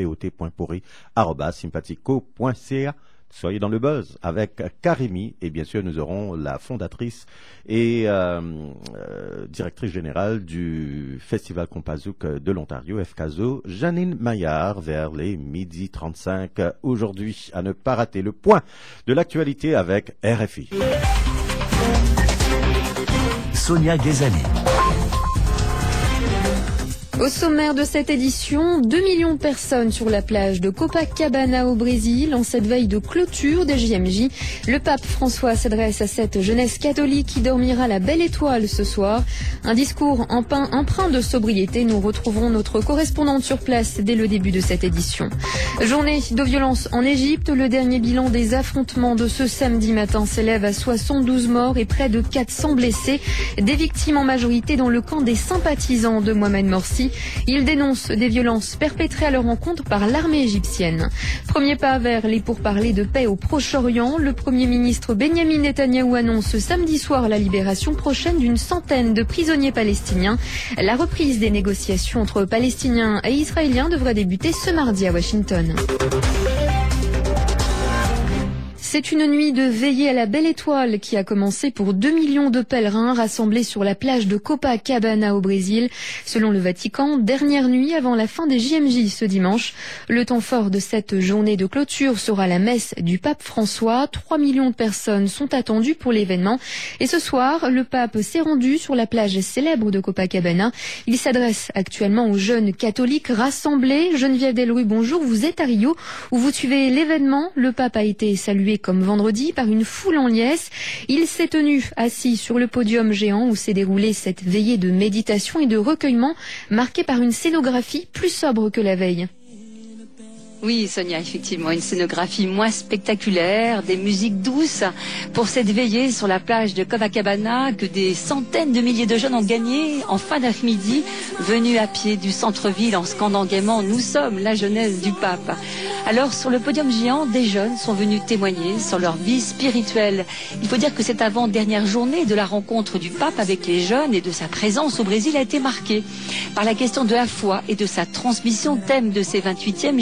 pot.pourri@sympathico.ca. Soyez dans le buzz avec Karimi et bien sûr nous aurons la fondatrice et directrice générale du Festival Compazouk de l'Ontario, FKZO, Janine Maillard, vers les 12h35 aujourd'hui. À ne pas rater le point de l'actualité avec RFI. Sonia Ghezali. Au sommaire de cette édition, 2 millions de personnes sur la plage de Copacabana au Brésil en cette veille de clôture des JMJ. Le pape François s'adresse à cette jeunesse catholique qui dormira la belle étoile ce soir. Un discours empreint de sobriété. Nous retrouverons notre correspondante sur place dès le début de cette édition. Journée de violence en Égypte. Le dernier bilan des affrontements de ce samedi matin s'élève à 72 morts et près de 400 blessés. Des victimes en majorité dans le camp des sympathisants de Mohamed Morsi. Ils dénoncent des violences perpétrées à leur encontre par l'armée égyptienne. Premier pas vers les pourparlers de paix au Proche-Orient. Le Premier ministre Benyamin Netanyahou annonce samedi soir la libération prochaine d'une centaine de prisonniers palestiniens. La reprise des négociations entre Palestiniens et Israéliens devrait débuter ce mardi à Washington. C'est une nuit de veillée à la belle étoile qui a commencé pour 2 millions de pèlerins rassemblés sur la plage de Copacabana au Brésil. Selon le Vatican, dernière nuit avant la fin des JMJ ce dimanche. Le temps fort de cette journée de clôture sera la messe du pape François. 3 millions de personnes sont attendues pour l'événement. Et ce soir, le pape s'est rendu sur la plage célèbre de Copacabana. Il s'adresse actuellement aux jeunes catholiques rassemblés. Geneviève Delruy, bonjour. Vous êtes à Rio où vous suivez l'événement. Le pape a été salué comme vendredi par une foule en liesse. Il s'est tenu assis sur le podium géant où s'est déroulée cette veillée de méditation et de recueillement marquée par une scénographie plus sobre que la veille. Oui, Sonia, effectivement, une scénographie moins spectaculaire, des musiques douces pour cette veillée sur la plage de Copacabana que des centaines de milliers de jeunes ont gagné en fin d'après-midi, venus à pied du centre-ville en scandant gaiement « Nous sommes la jeunesse du pape ». Alors, sur le podium géant, des jeunes sont venus témoigner sur leur vie spirituelle. Il faut dire que cette avant-dernière journée de la rencontre du pape avec les jeunes et de sa présence au Brésil a été marquée par la question de la foi et de sa transmission, thème de ces 28e JMJ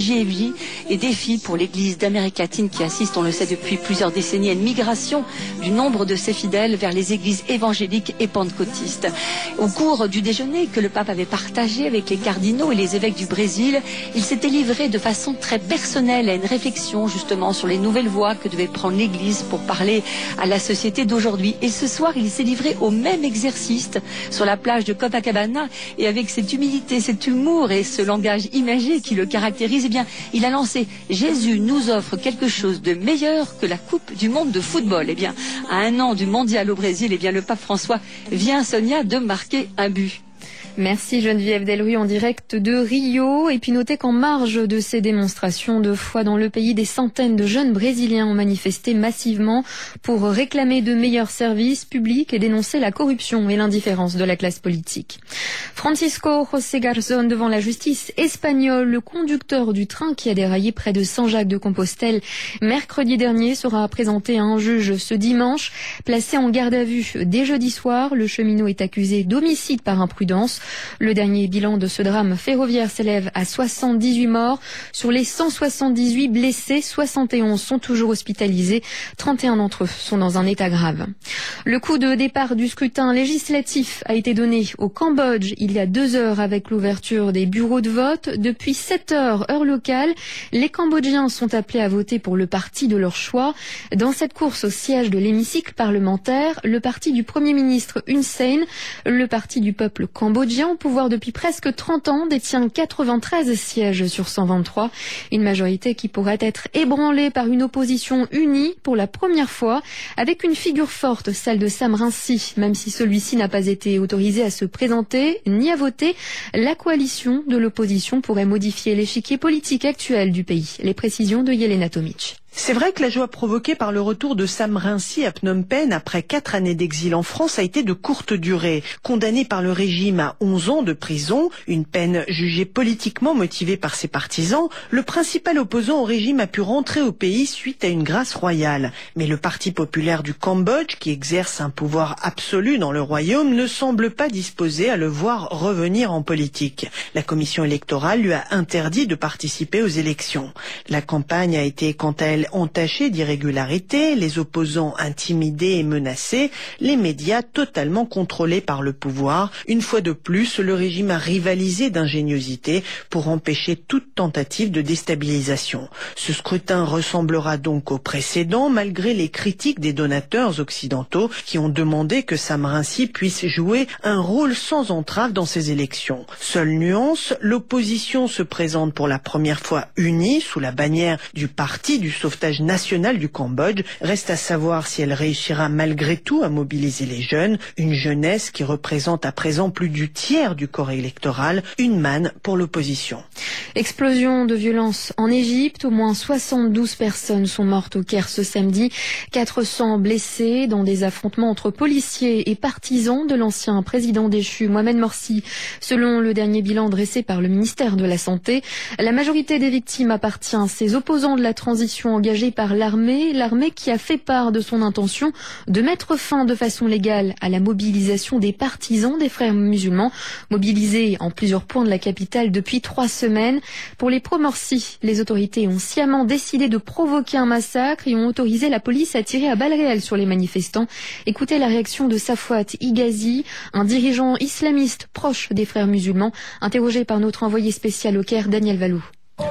aujourd'hui et défi pour l'Église d'Amérique latine qui assiste, on le sait depuis plusieurs décennies, à une migration du nombre de ses fidèles vers les églises évangéliques et pentecôtistes. Au cours du déjeuner que le pape avait partagé avec les cardinaux et les évêques du Brésil, il s'était livré de façon très personnelle à une réflexion justement sur les nouvelles voies que devait prendre l'Église pour parler à la société d'aujourd'hui. Et ce soir, il s'est livré au même exercice sur la plage de Copacabana, et avec cette humilité, cet humour et ce langage imagé qui le caractérise, eh bien, il a lancé « Jésus nous offre quelque chose de meilleur que la Coupe du monde de football ». Eh bien, à un an du mondial au Brésil, eh bien, le pape François vient, Sonia, de marquer un but. Merci Geneviève Delruy en direct de Rio. Et puis notez qu'en marge de ces démonstrations de foi dans le pays, des centaines de jeunes Brésiliens ont manifesté massivement pour réclamer de meilleurs services publics et dénoncer la corruption et l'indifférence de la classe politique. Francisco José Garzón devant la justice espagnole. Le conducteur du train qui a déraillé près de Saint-Jacques-de-Compostelle mercredi dernier sera présenté à un juge ce dimanche. Placé en garde à vue dès jeudi soir, le cheminot est accusé d'homicide par imprudence. Le dernier bilan de ce drame ferroviaire s'élève à 78 morts. Sur les 178 blessés, 71 sont toujours hospitalisés. 31 d'entre eux sont dans un état grave. Le coup de départ du scrutin législatif a été donné au Cambodge il y a 2 heures avec l'ouverture des bureaux de vote. Depuis 7 heures, heure locale, les Cambodgiens sont appelés à voter pour le parti de leur choix. Dans cette course au siège de l'hémicycle parlementaire, le parti du Premier ministre Hun Sen, le parti du peuple cambodgien, au pouvoir depuis presque 30 ans, détient 93 sièges sur 123. Une majorité qui pourrait être ébranlée par une opposition unie pour la première fois, avec une figure forte, celle de Sam Rainsy. Même si celui-ci n'a pas été autorisé à se présenter ni à voter, la coalition de l'opposition pourrait modifier l'échiquier politique actuel du pays. Les précisions de Yelena Tomic. C'est vrai que la joie provoquée par le retour de Sam Rainsy à Phnom Penh après 4 années d'exil en France a été de courte durée. Condamné par le régime à 11 ans de prison, une peine jugée politiquement motivée par ses partisans, le principal opposant au régime a pu rentrer au pays suite à une grâce royale. Mais le Parti populaire du Cambodge, qui exerce un pouvoir absolu dans le royaume, ne semble pas disposé à le voir revenir en politique. La commission électorale lui a interdit de participer aux élections. La campagne a été quant à elle entachée d'irrégularités, les opposants intimidés et menacés, les médias totalement contrôlés par le pouvoir. Une fois de plus, le régime a rivalisé d'ingéniosité pour empêcher toute tentative de déstabilisation. Ce scrutin ressemblera donc au précédent, malgré les critiques des donateurs occidentaux qui ont demandé que Sam Rainsy puisse jouer un rôle sans entrave dans ces élections. Seule nuance, l'opposition se présente pour la première fois unie sous la bannière du Parti du sauvetage national du Cambodge. Reste à savoir si elle réussira malgré tout à mobiliser les jeunes, une jeunesse qui représente à présent plus du tiers du corps électoral, une manne pour l'opposition. Explosion de violence en Égypte, au moins 72 personnes sont mortes au Caire ce samedi, 400 blessés dans des affrontements entre policiers et partisans de l'ancien président déchu Mohamed Morsi. Selon le dernier bilan dressé par le ministère de la Santé, la majorité des victimes appartient à ces opposants de la transition engagée par l'armée qui a fait part de son intention de mettre fin de façon légale à la mobilisation des partisans des frères musulmans, mobilisés en plusieurs points de la capitale depuis 3 semaines. Pour les pro-Morsi, les autorités ont sciemment décidé de provoquer un massacre et ont autorisé la police à tirer à balles réelles sur les manifestants. Écoutez la réaction de Safwat Higazi, un dirigeant islamiste proche des frères musulmans, interrogé par notre envoyé spécial au Caire, Daniel Valou.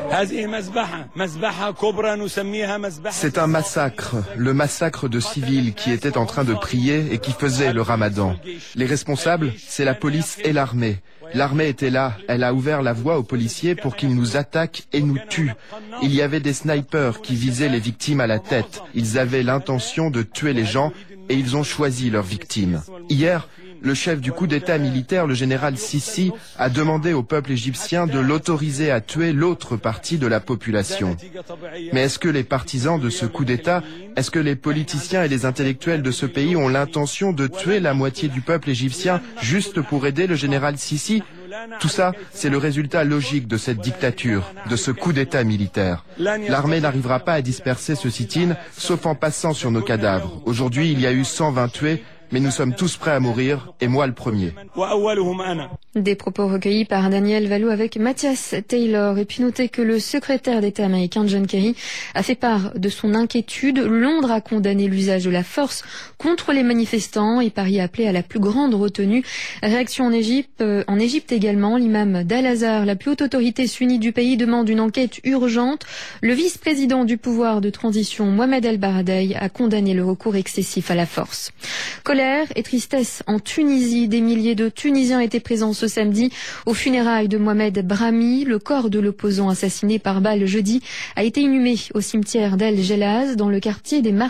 C'est un massacre, le massacre de civils qui étaient en train de prier et qui faisaient le ramadan. Les responsables, c'est la police et l'armée. L'armée était là, elle a ouvert la voie aux policiers pour qu'ils nous attaquent et nous tuent. Il y avait des snipers qui visaient les victimes à la tête. Ils avaient l'intention de tuer les gens et ils ont choisi leurs victimes. Hier, le chef du coup d'État militaire, le général Sissi, a demandé au peuple égyptien de l'autoriser à tuer l'autre partie de la population. Mais est-ce que les partisans de ce coup d'État, est-ce que les politiciens et les intellectuels de ce pays ont l'intention de tuer la moitié du peuple égyptien juste pour aider le général Sissi ? Tout ça, c'est le résultat logique de cette dictature, de ce coup d'État militaire. L'armée n'arrivera pas à disperser ce sit-in, sauf en passant sur nos cadavres. Aujourd'hui, il y a eu 120 tués, Mais nous sommes tous prêts à mourir, et moi le premier. Des propos recueillis par Daniel Vallot avec Mathias Taylor. Et puis notez que le secrétaire d'État américain John Kerry a fait part de son inquiétude. Londres a condamné l'usage de la force contre les manifestants et Paris a appelé à la plus grande retenue. Réaction en Égypte également. L'imam d'Al-Azhar, la plus haute autorité sunnite du pays, demande une enquête urgente. Le vice-président du pouvoir de transition, Mohamed El-Baradei, a condamné le recours excessif à la force. Colère et tristesse en Tunisie. Des milliers de Tunisiens étaient présents ce samedi aux funérailles de Mohamed Brahmi. Le corps de l'opposant assassiné par balle jeudi a été inhumé au cimetière d'El Gelaz dans le carré des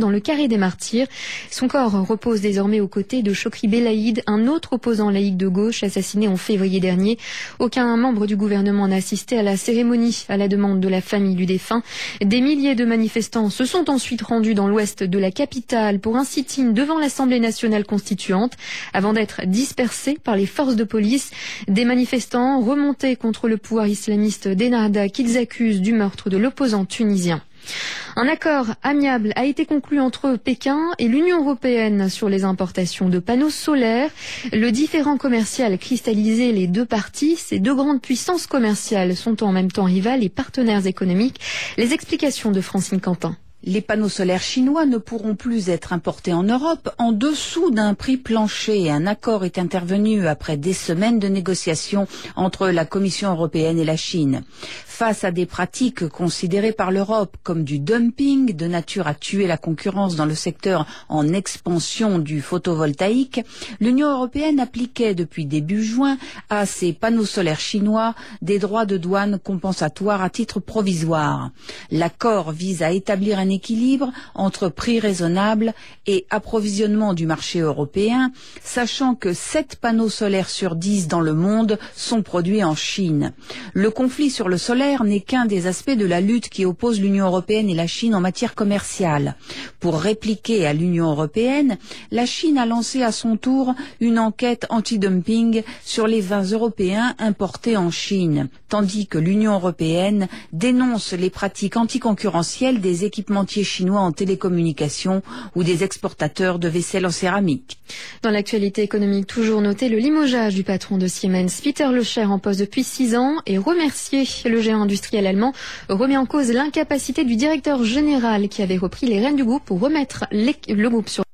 Martyrs. Son corps repose désormais aux côtés de Chokri Belaïd, un autre opposant laïque de gauche assassiné en février dernier. Aucun membre du gouvernement n'a assisté à la cérémonie à la demande de la famille du défunt. Des milliers de manifestants se sont ensuite rendus dans l'ouest de la capitale pour un sit-in devant l'Assemblée nationale constituante avant d'être dispersés par les forces de police. Des manifestants remontés contre le pouvoir islamiste d'Ennahda qu'ils accusent du meurtre de l'opposant tunisien. Un accord amiable a été conclu entre Pékin et l'Union européenne sur les importations de panneaux solaires. Le différend commercial cristallisait les deux parties. Ces deux grandes puissances commerciales sont en même temps rivales et partenaires économiques. Les explications de Francine Quentin. Les panneaux solaires chinois ne pourront plus être importés en Europe en dessous d'un prix plancher. Un accord est intervenu après des semaines de négociations entre la Commission européenne et la Chine. Face à des pratiques considérées par l'Europe comme du dumping de nature à tuer la concurrence dans le secteur en expansion du photovoltaïque, l'Union européenne appliquait depuis début juin à ces panneaux solaires chinois des droits de douane compensatoires à titre provisoire. L'accord vise à établir un équilibre entre prix raisonnable et approvisionnement du marché européen, sachant que 7 panneaux solaires sur 10 dans le monde sont produits en Chine. Le conflit sur le solaire n'est qu'un des aspects de la lutte qui oppose l'Union européenne et la Chine en matière commerciale. Pour répliquer à l'Union européenne, la Chine a lancé à son tour une enquête anti-dumping sur les vins européens importés en Chine, tandis que l'Union européenne dénonce les pratiques anticoncurrentielles des équipementiers chinois en télécommunications ou des exportateurs de vaisselle en céramique. Dans l'actualité économique, toujours noté le limogeage du patron de Siemens, Peter Löscher, en poste depuis 6 ans, et remercié. Le géant industriel allemand remet en cause l'incapacité du directeur général qui avait repris les rênes du groupe pour remettre le groupe sur...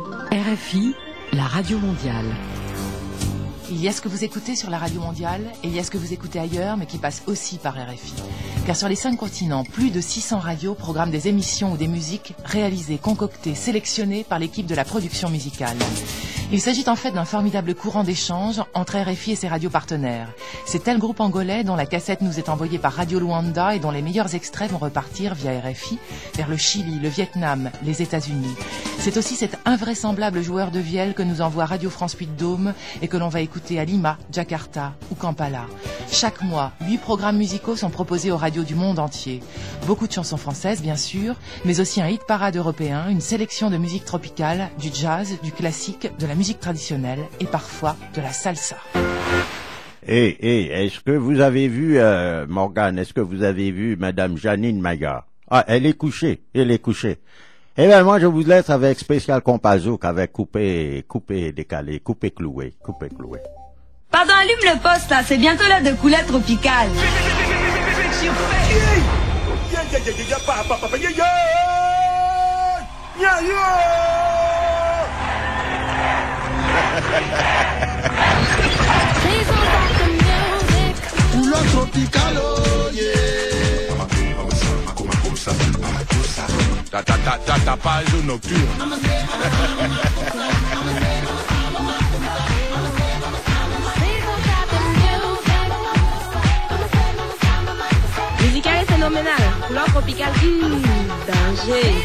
RFI, la radio mondiale. Il y a ce que vous écoutez sur la radio mondiale et il y a ce que vous écoutez ailleurs mais qui passe aussi par RFI. Car sur les 5 continents, plus de 600 radios programment des émissions ou des musiques réalisées, concoctées, sélectionnées par l'équipe de la production musicale. Il s'agit en fait d'un formidable courant d'échange entre RFI et ses radios partenaires. C'est tel groupe angolais dont la cassette nous est envoyée par Radio Luanda et dont les meilleurs extraits vont repartir via RFI vers le Chili, le Vietnam, les États-Unis. C'est aussi cet invraisemblable joueur de vielle que nous envoie Radio France Puy-de-Dôme et que l'on va écouter à Lima, Jakarta ou Kampala. Chaque mois, 8 programmes musicaux sont proposés aux radios du monde entier. Beaucoup de chansons françaises, bien sûr, mais aussi un hit parade européen, une sélection de musique tropicale, du jazz, du classique, de la musique traditionnelle et parfois de la salsa. Est-ce que vous avez vu, Morgane, est-ce que vous avez vu Madame Janine Maga? Ah, elle est couchée. Eh bien, moi, je vous laisse avec Spécial Compazouk, avec coupé, décalé, coupé, cloué. Pardon, allume le poste, là, c'est bientôt l'heure de couler tropicale. Couleur tropicale, oh yeah. Ta page nocturne. Musical est phénoménal. Couleur tropicale, danger.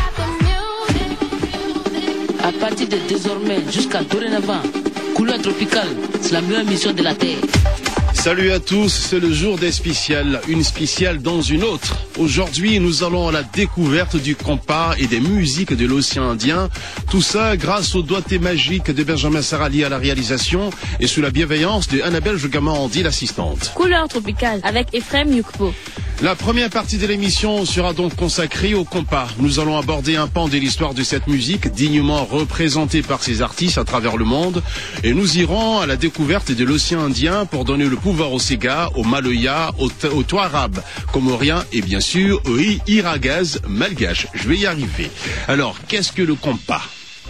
À partir de désormais jusqu'à dorénavant, Couleur tropicale, c'est la meilleure mission de la Terre. Salut à tous, c'est le jour des spéciales, une spéciale dans une autre. Aujourd'hui, nous allons à la découverte du compas et des musiques de l'océan Indien. Tout ça grâce au doigté magique de Benjamin Sarali à la réalisation et sous la bienveillance de Annabelle Jogamandi, l'assistante. Couleur tropicale avec Ephraim Yukpo. La première partie de l'émission sera donc consacrée au compas. Nous allons aborder un pan de l'histoire de cette musique dignement représentée par ses artistes à travers le monde. Et nous irons à la découverte de l'océan Indien pour donner le pouvoir aux Sega, aux Maloya, aux Touarabes comoriens et bien sûr aux Iragaz malgaches. Je vais y arriver. Alors, qu'est-ce que le compas ?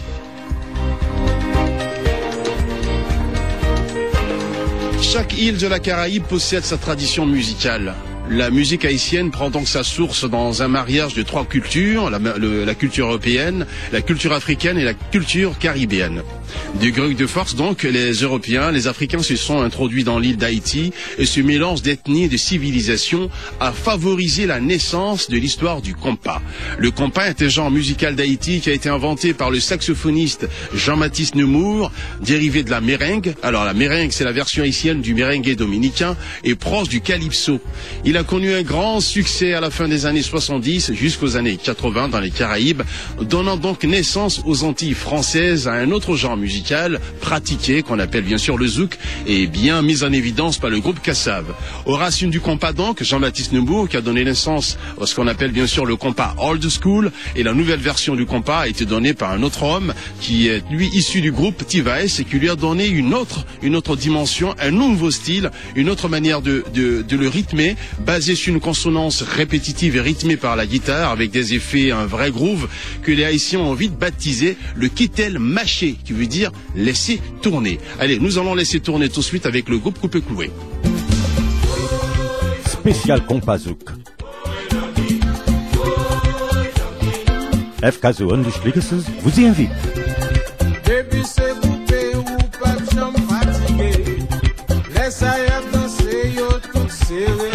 Chaque île de la Caraïbe possède sa tradition musicale. La musique haïtienne prend donc sa source dans un mariage de trois cultures, la culture européenne, la culture africaine et la culture caribéenne. Du gré de force donc, les Européens, les Africains se sont introduits dans l'île d'Haïti et ce mélange d'ethnies et de civilisations a favorisé la naissance de l'histoire du compas. Le compas est un genre musical d'Haïti qui a été inventé par le saxophoniste Jean-Baptiste Nemours, dérivé de la merengue. Alors la merengue, c'est la version haïtienne du merengue dominicain et proche du calypso. Il a connu un grand succès à la fin des années 70 jusqu'aux années 80 dans les Caraïbes, donnant donc naissance aux Antilles françaises à un autre genre musical pratiqué, qu'on appelle bien sûr le zouk, et bien mis en évidence par le groupe Kassav. Aux racines du compas donc, Jean-Baptiste Nemours qui a donné naissance à ce qu'on appelle bien sûr le compas old school, et la nouvelle version du compas a été donnée par un autre homme qui est lui issu du groupe T-Vice et qui lui a donné une autre dimension, un nouveau style, une autre manière de le rythmer, basé sur une consonance répétitive et rythmée par la guitare avec des effets, un vrai groove que les Haïtiens ont envie de baptiser le kittel mâché, qui veut dire laisser tourner. Allez, nous allons laisser tourner tout de suite avec le groupe Coupé Cloué. Spécial Compazouk. FKZO Undischliges vous y invite. Depuis c'est coupé ou pas de jambe fatigué. Laisse ailleurs danser, yo tout serré.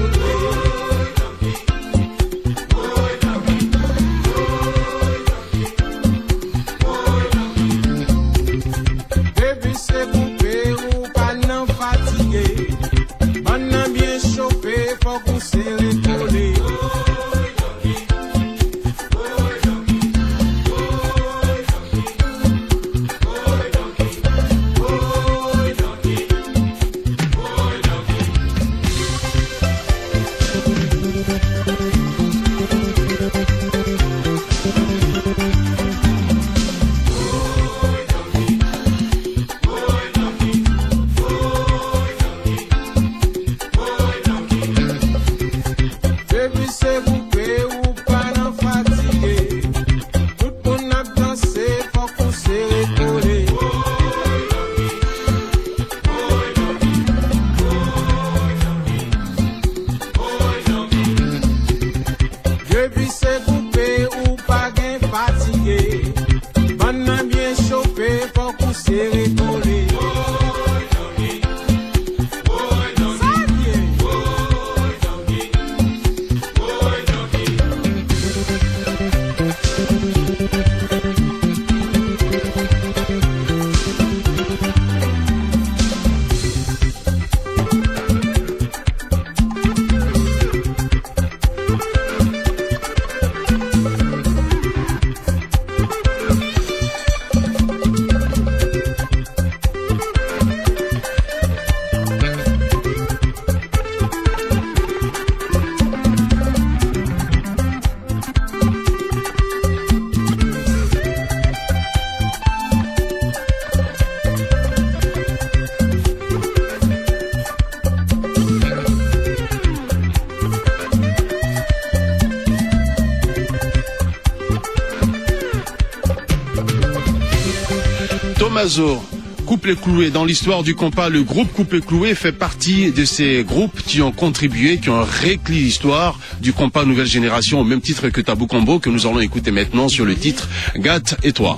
Coupé Cloué. Dans l'histoire du compas, le groupe Coupé Cloué fait partie de ces groupes qui ont contribué, qui ont réécrit l'histoire du compas nouvelle génération au même titre que Tabou Combo, que nous allons écouter maintenant sur le titre Gat et toi.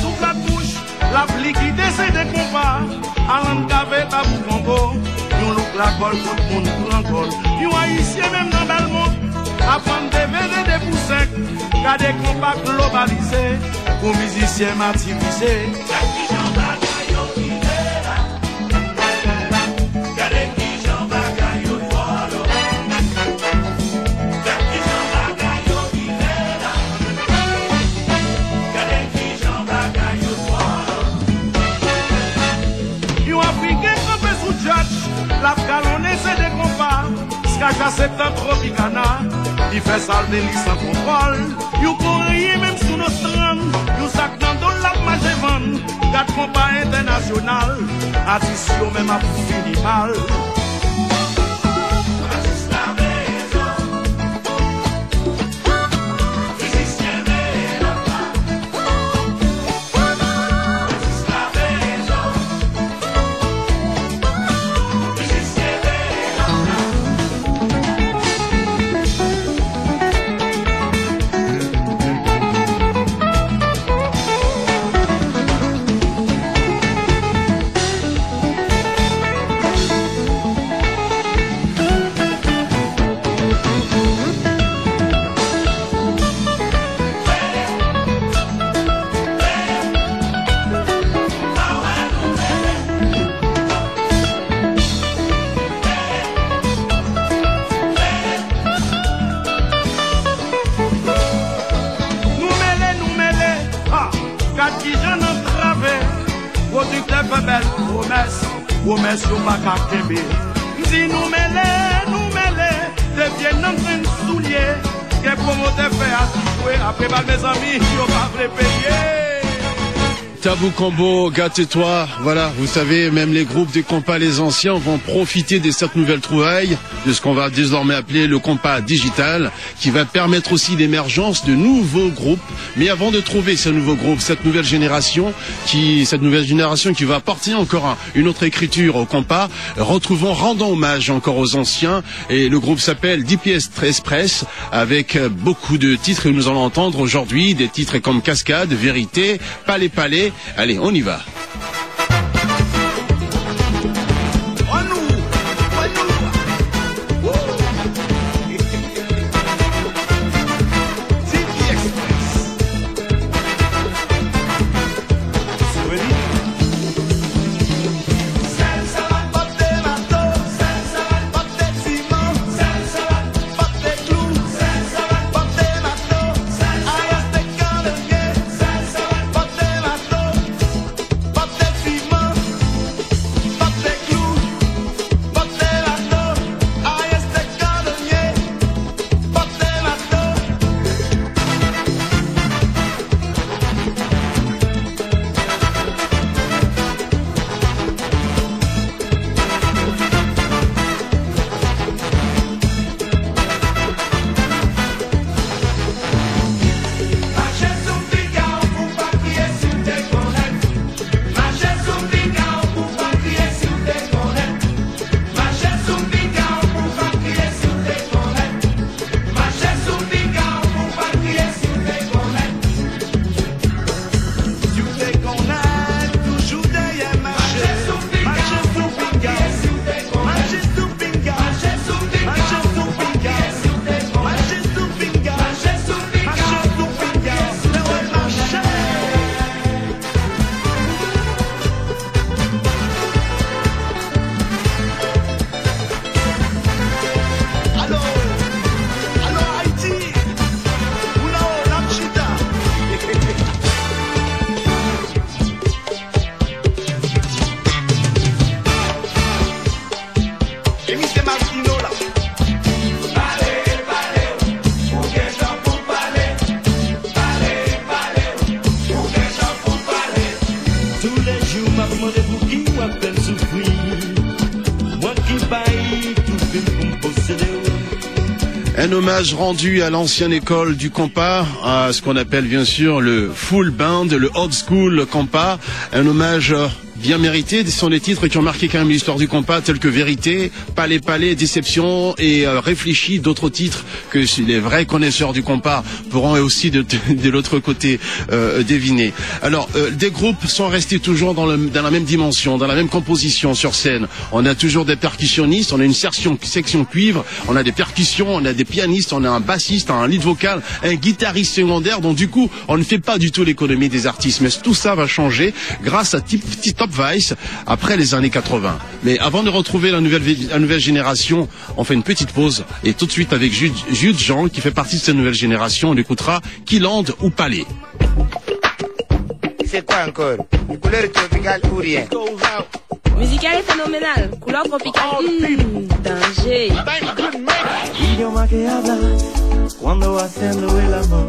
Alan kave tabou kombo, yon lou l'école, tout le monde prend col. Yon haïtien même dans bel monde, apprendre des DVD des poussins, garder compas globalisé, pour musiciens mativisés. L'Afghanon c'est des compas, Skaja c'est un tropicana, il fait salver lui sans contrôle. You courrier même sous nos strands, you sac dans don la majevan, 4 compas international, addition même à fini mal. Promesse yo pas qu'à kembe. Si nous mêlés, deviennent dans un soulier. Que promoteur fait à jouer, après mes amis, yo pas vle payer. Tabou Combo, gâte-toi. Voilà, vous savez, même les groupes des compas, les anciens, vont profiter de cette nouvelle trouvaille, de ce qu'on va désormais appeler le compas digital, qui va permettre aussi l'émergence de nouveaux groupes. Mais avant de trouver ce nouveau groupe, cette nouvelle génération qui va apporter encore une autre écriture au compas, rendons hommage encore aux anciens. Et le groupe s'appelle DPS Express, avec beaucoup de titres que nous allons entendre aujourd'hui, des titres comme Cascade, Vérité, Palais Palais. Allez, on y va. Un hommage rendu à l'ancienne école du compas, à ce qu'on appelle bien sûr le full band, le old school compas. Un hommage bien mérité. Ce sont des titres qui ont marqué quand même l'histoire du compas, tels que Vérité, Palais Palais, Déception et Réfléchi, d'autres titres que les vrais connaisseurs du compas pourront aussi de l'autre côté deviner. Alors, des groupes sont restés toujours dans la même dimension, dans la même composition sur scène. On a toujours des percussionnistes, on a une section cuivre, on a des percussions, on a des pianistes, on a un bassiste, un lead vocal, un guitariste secondaire. Donc du coup, on ne fait pas du tout l'économie des artistes. Mais tout ça va changer grâce à Top Vice après les années 80. Mais avant de retrouver la nouvelle génération, on fait une petite pause et tout de suite avec Jude Jean qui fait partie de cette nouvelle génération, on écoutera Killand ou Palais. C'est quoi encore? Couleur tropicale ou rien? Musical et phénoménal, couleur tropicale. Danger. Idioma que hablas cuando haciendo el amor.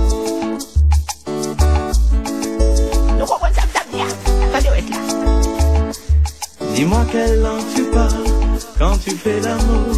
Dis-moi quelle langue tu parles quand tu fais l'amour.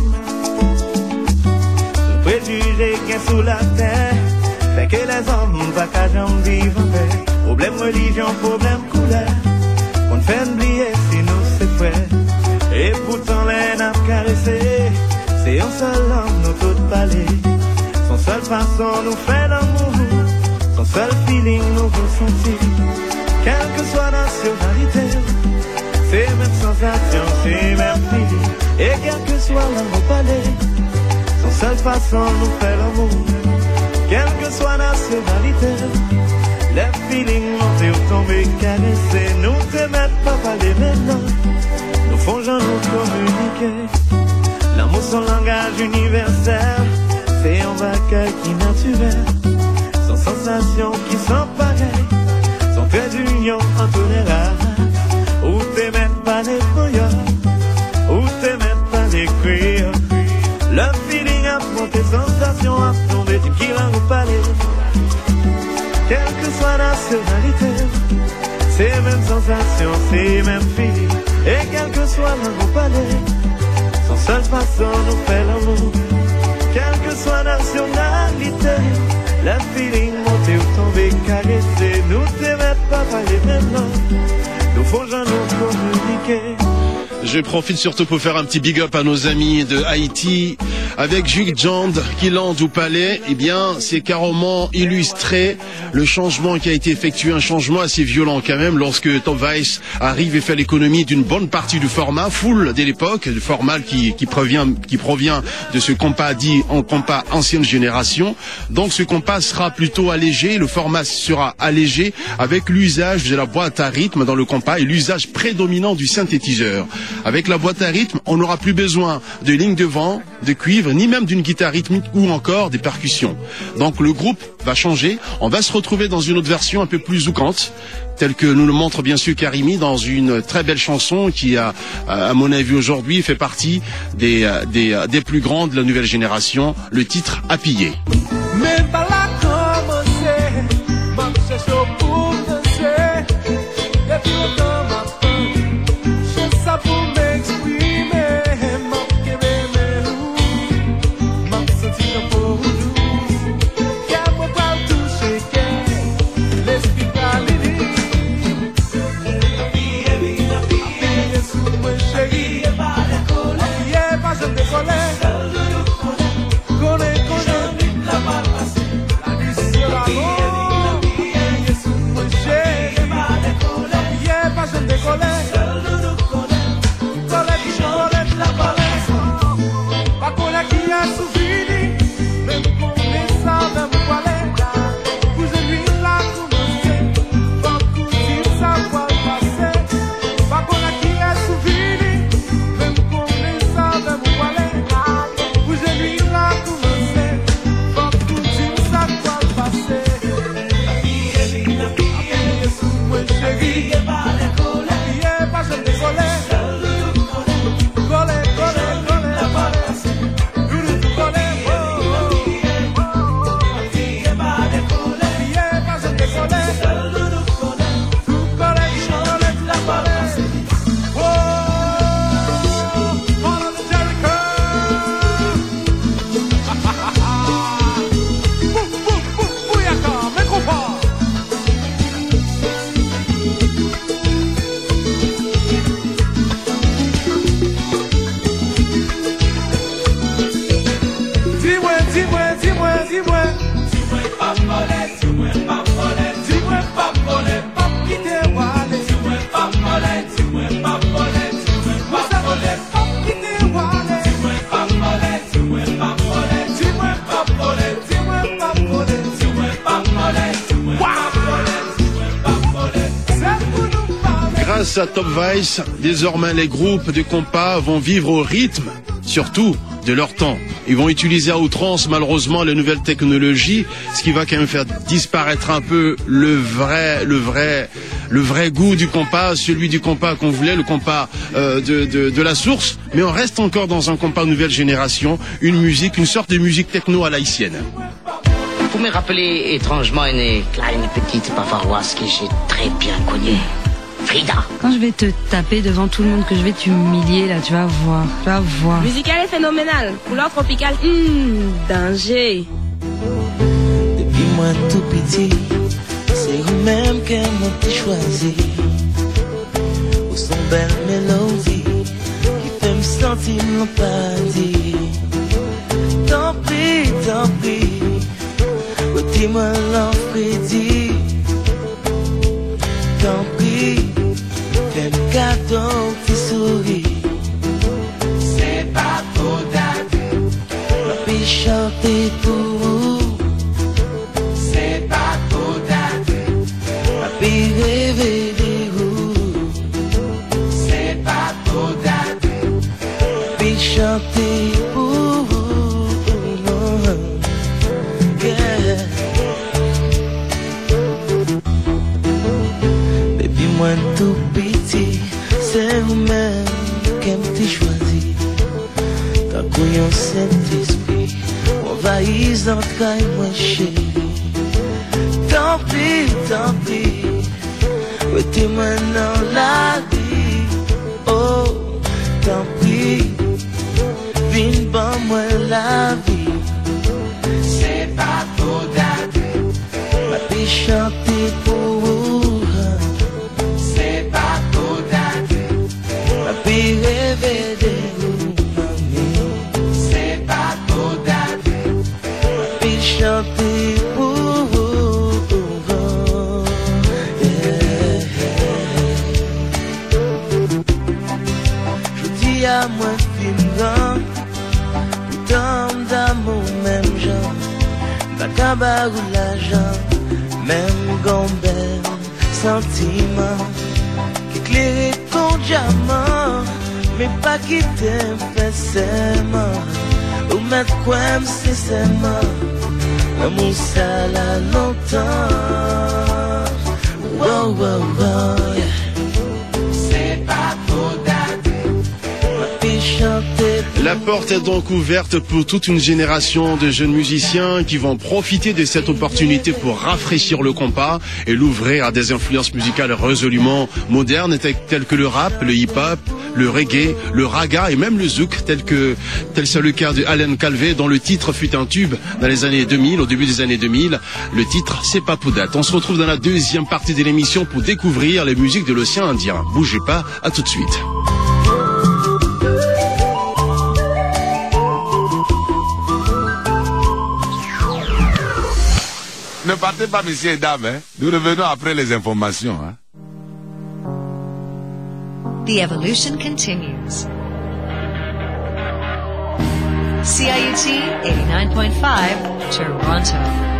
Le préjugé qui est sous la terre fait que les hommes pas qu'à jamais vivre avec. Problème religion, problème couleur. On fait oublier si nous c'est frères. Et pourtant les n'a caressé. C'est un seul homme nous tout parler. Son seule façon nous fait l'amour. Son seul feeling nous ressentir. Quelle que soit la nationalité. C'est même sensation, c'est même feeling. Et quel que soit l'amour palais. Son seule façon nous fait l'amour. Quelle que soit la nationalité. Les feelings montés ou tombés, caressés. Nous te mettent pas parler maintenant. Nous font jamais nous communiquer. L'amour son langage universel. C'est un bagage qui naturel. Sans sensation qui sont pareilles. Son trait d'union intolérables. Ou te mettent pas les feuilles. Ou te mettent pas les cuirs. Le feeling a monté, sensation a tombé. Tu qui l'a nous parler. Quelle que soit la nationalité, c'est même sensation, c'est même feeling. Et quel que soit l'amour palais, son seule façon nous fait l'amour. Quelle que soit la nationalité, le feeling monté ou tombé, caressé. Nous te mettent pas parler maintenant, nous faut jamais nous communiquer. Je profite surtout pour faire un petit big up à nos amis de Haïti. Avec Jude Jean, Killand ou Palais, eh bien, c'est carrément illustré le changement qui a été effectué, un changement assez violent quand même, lorsque Top Vice arrive et fait l'économie d'une bonne partie du format full de l'époque, le format qui provient de ce compas dit en compas ancienne génération. Donc ce compas sera plutôt allégé, le format sera allégé avec l'usage de la boîte à rythme dans le compas et l'usage prédominant du synthétiseur. Avec la boîte à rythme, on n'aura plus besoin de lignes de vent, de cuivre, ni même d'une guitare rythmique ou encore des percussions. Donc le groupe va changer, on va se retrouver dans une autre version un peu plus zoukante, telle que nous le montre bien sûr Karimi dans une très belle chanson qui a, à mon avis aujourd'hui, fait partie des plus grandes de la nouvelle génération, le titre À piller. Con grâce à Top Vice, désormais les groupes de compas vont vivre au rythme, surtout, de leur temps. Ils vont utiliser à outrance, malheureusement, les nouvelles technologies, ce qui va quand même faire disparaître un peu le vrai goût du compas, celui du compas qu'on voulait, le compas de la source. Mais on reste encore dans un compas nouvelle génération, une musique, une sorte de musique techno à l'haïtienne. Vous me rappelez étrangement une kleine petite bavaroise que j'ai très bien connue. Frida. Quand je vais te taper devant tout le monde, que je vais t'humilier, là, tu vas voir. Tu vas voir. Musical est phénoménal. Couleur tropicale. Danger. Depuis moi tout petit, c'est vous-même que m'ont choisi. Où sont belles mélodies qui fait me sentir mon paradis. Tant pis. Dis-moi l'enfrédit. Tant pis. Fais-me cadeau qui sourit. C'est pas trop d'abus. Ma fille chanter pour vous. C'est pas trop d'abus. Ma fille rêver de vous. C'est pas trop d'abus. Ma fille chanter pour vous. Yeah. Baby, moi tout petit, c'est vous-même qui m'avez choisi. T'as couillon Saint-Esprit, envahisse d'entrailles, moi chérie. Tant pis, mettez-moi dans la vie. Oh, tant pis, viens pas moi la vie. C'est pas trop d'abus, ma fille chanter pour vous. C'est pas trop d'abus, ma fille rêver de vous, mamie. C'est pas trop d'abus, ma fille chanter pour vous. Yeah. Je dis à moi film grand, tant d'amour même genre. La cabane ou l'argent, même gombelle, sentiment, qui éclaire ton diamant, mais pas qui t'aime forcément, ou mettre quoi sincèrement, l'amour ça l'a longtemps. Wow, yeah. C'est pas trop d'abus, ma fille chanter. La porte est donc ouverte pour toute une génération de jeunes musiciens qui vont profiter de cette opportunité pour rafraîchir le compas et l'ouvrir à des influences musicales résolument modernes telles que le rap, le hip-hop, le reggae, le raga et même le zouk tel c'est le cas de Allen Calvé dont le titre fut un tube dans les années 2000, au début des années 2000. Le titre, c'est pas Poudat. On se retrouve dans la deuxième partie de l'émission pour découvrir les musiques de l'océan Indien. Bougez pas, à tout de suite. Ne partez pas, messieurs et dames, hein. Nous revenons après les informations. Hein. The evolution continues. CIUT 89.5, Toronto.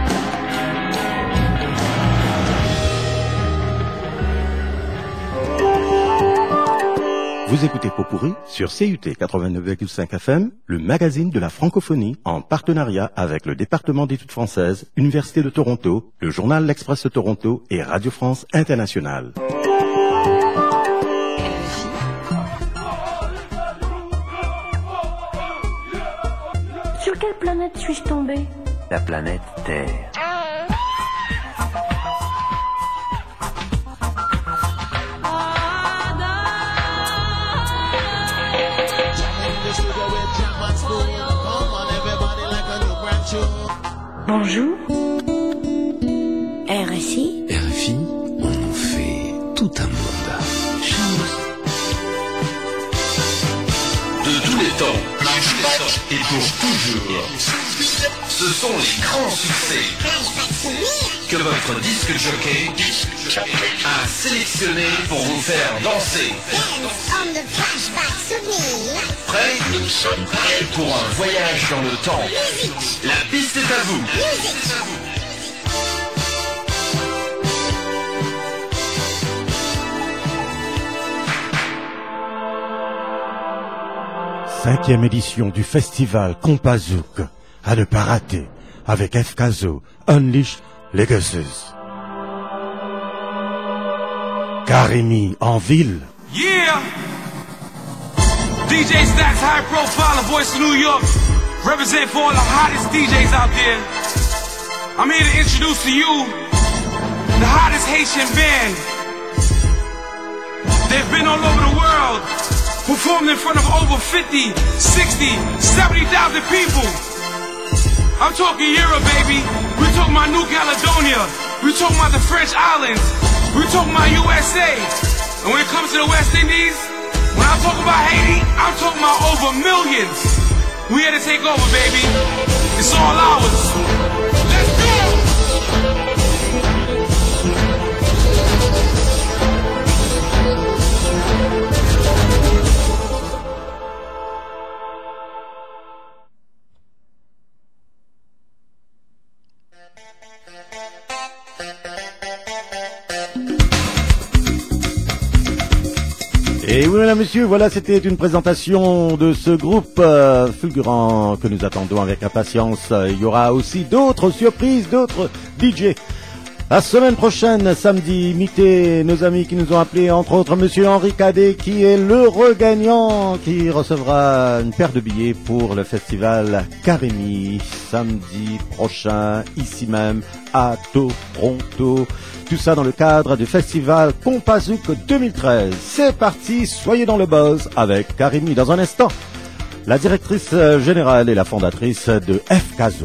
Vous écoutez Popurrí sur CUT 89,5 FM, le magazine de la francophonie, en partenariat avec le département d'études françaises, Université de Toronto, le journal L'Express de Toronto et Radio France Internationale. Sur quelle planète suis-je tombé? La planète Terre. Bonjour. RFI. RFI, on en fait tout un monde. De tous les temps, et pour toujours. Ce sont les grands succès que votre disque jockey a sélectionné pour vous faire danser. Prêts? Nous sommes prêts pour un voyage dans le temps. La piste est à vous. 5e édition du festival Compazouk, à ne pas rater, avec FKzo, Unleash Legacies. Karimi en ville. Yeah! DJ Stacks, high profile, voice of New York. Represent for all the hottest DJs out there. I'm here to introduce to you the hottest Haitian band. They've been all over the world, performed in front of over 50, 60, 70,000 people. I'm talking Europe, baby. We're talking about New Caledonia. We're talking about the French Islands. We're talking about USA. And when it comes to the West Indies, when I talk about Haiti, I'm talking about over millions. We here to take over, baby. It's all ours. Let's go! Et oui, mesdames, messieurs, voilà, c'était une présentation de ce groupe fulgurant que nous attendons avec impatience. Il y aura aussi d'autres surprises, d'autres DJ. La semaine prochaine, samedi, imitez nos amis qui nous ont appelés, entre autres Monsieur Henri Cadet, qui est l'heureux gagnant, qui recevra une paire de billets pour le festival Karimi, samedi prochain, ici même, à Toronto. Tout ça dans le cadre du festival Compazouk 2013. C'est parti, soyez dans le buzz avec Karimi. Dans un instant, la directrice générale et la fondatrice de FKzo.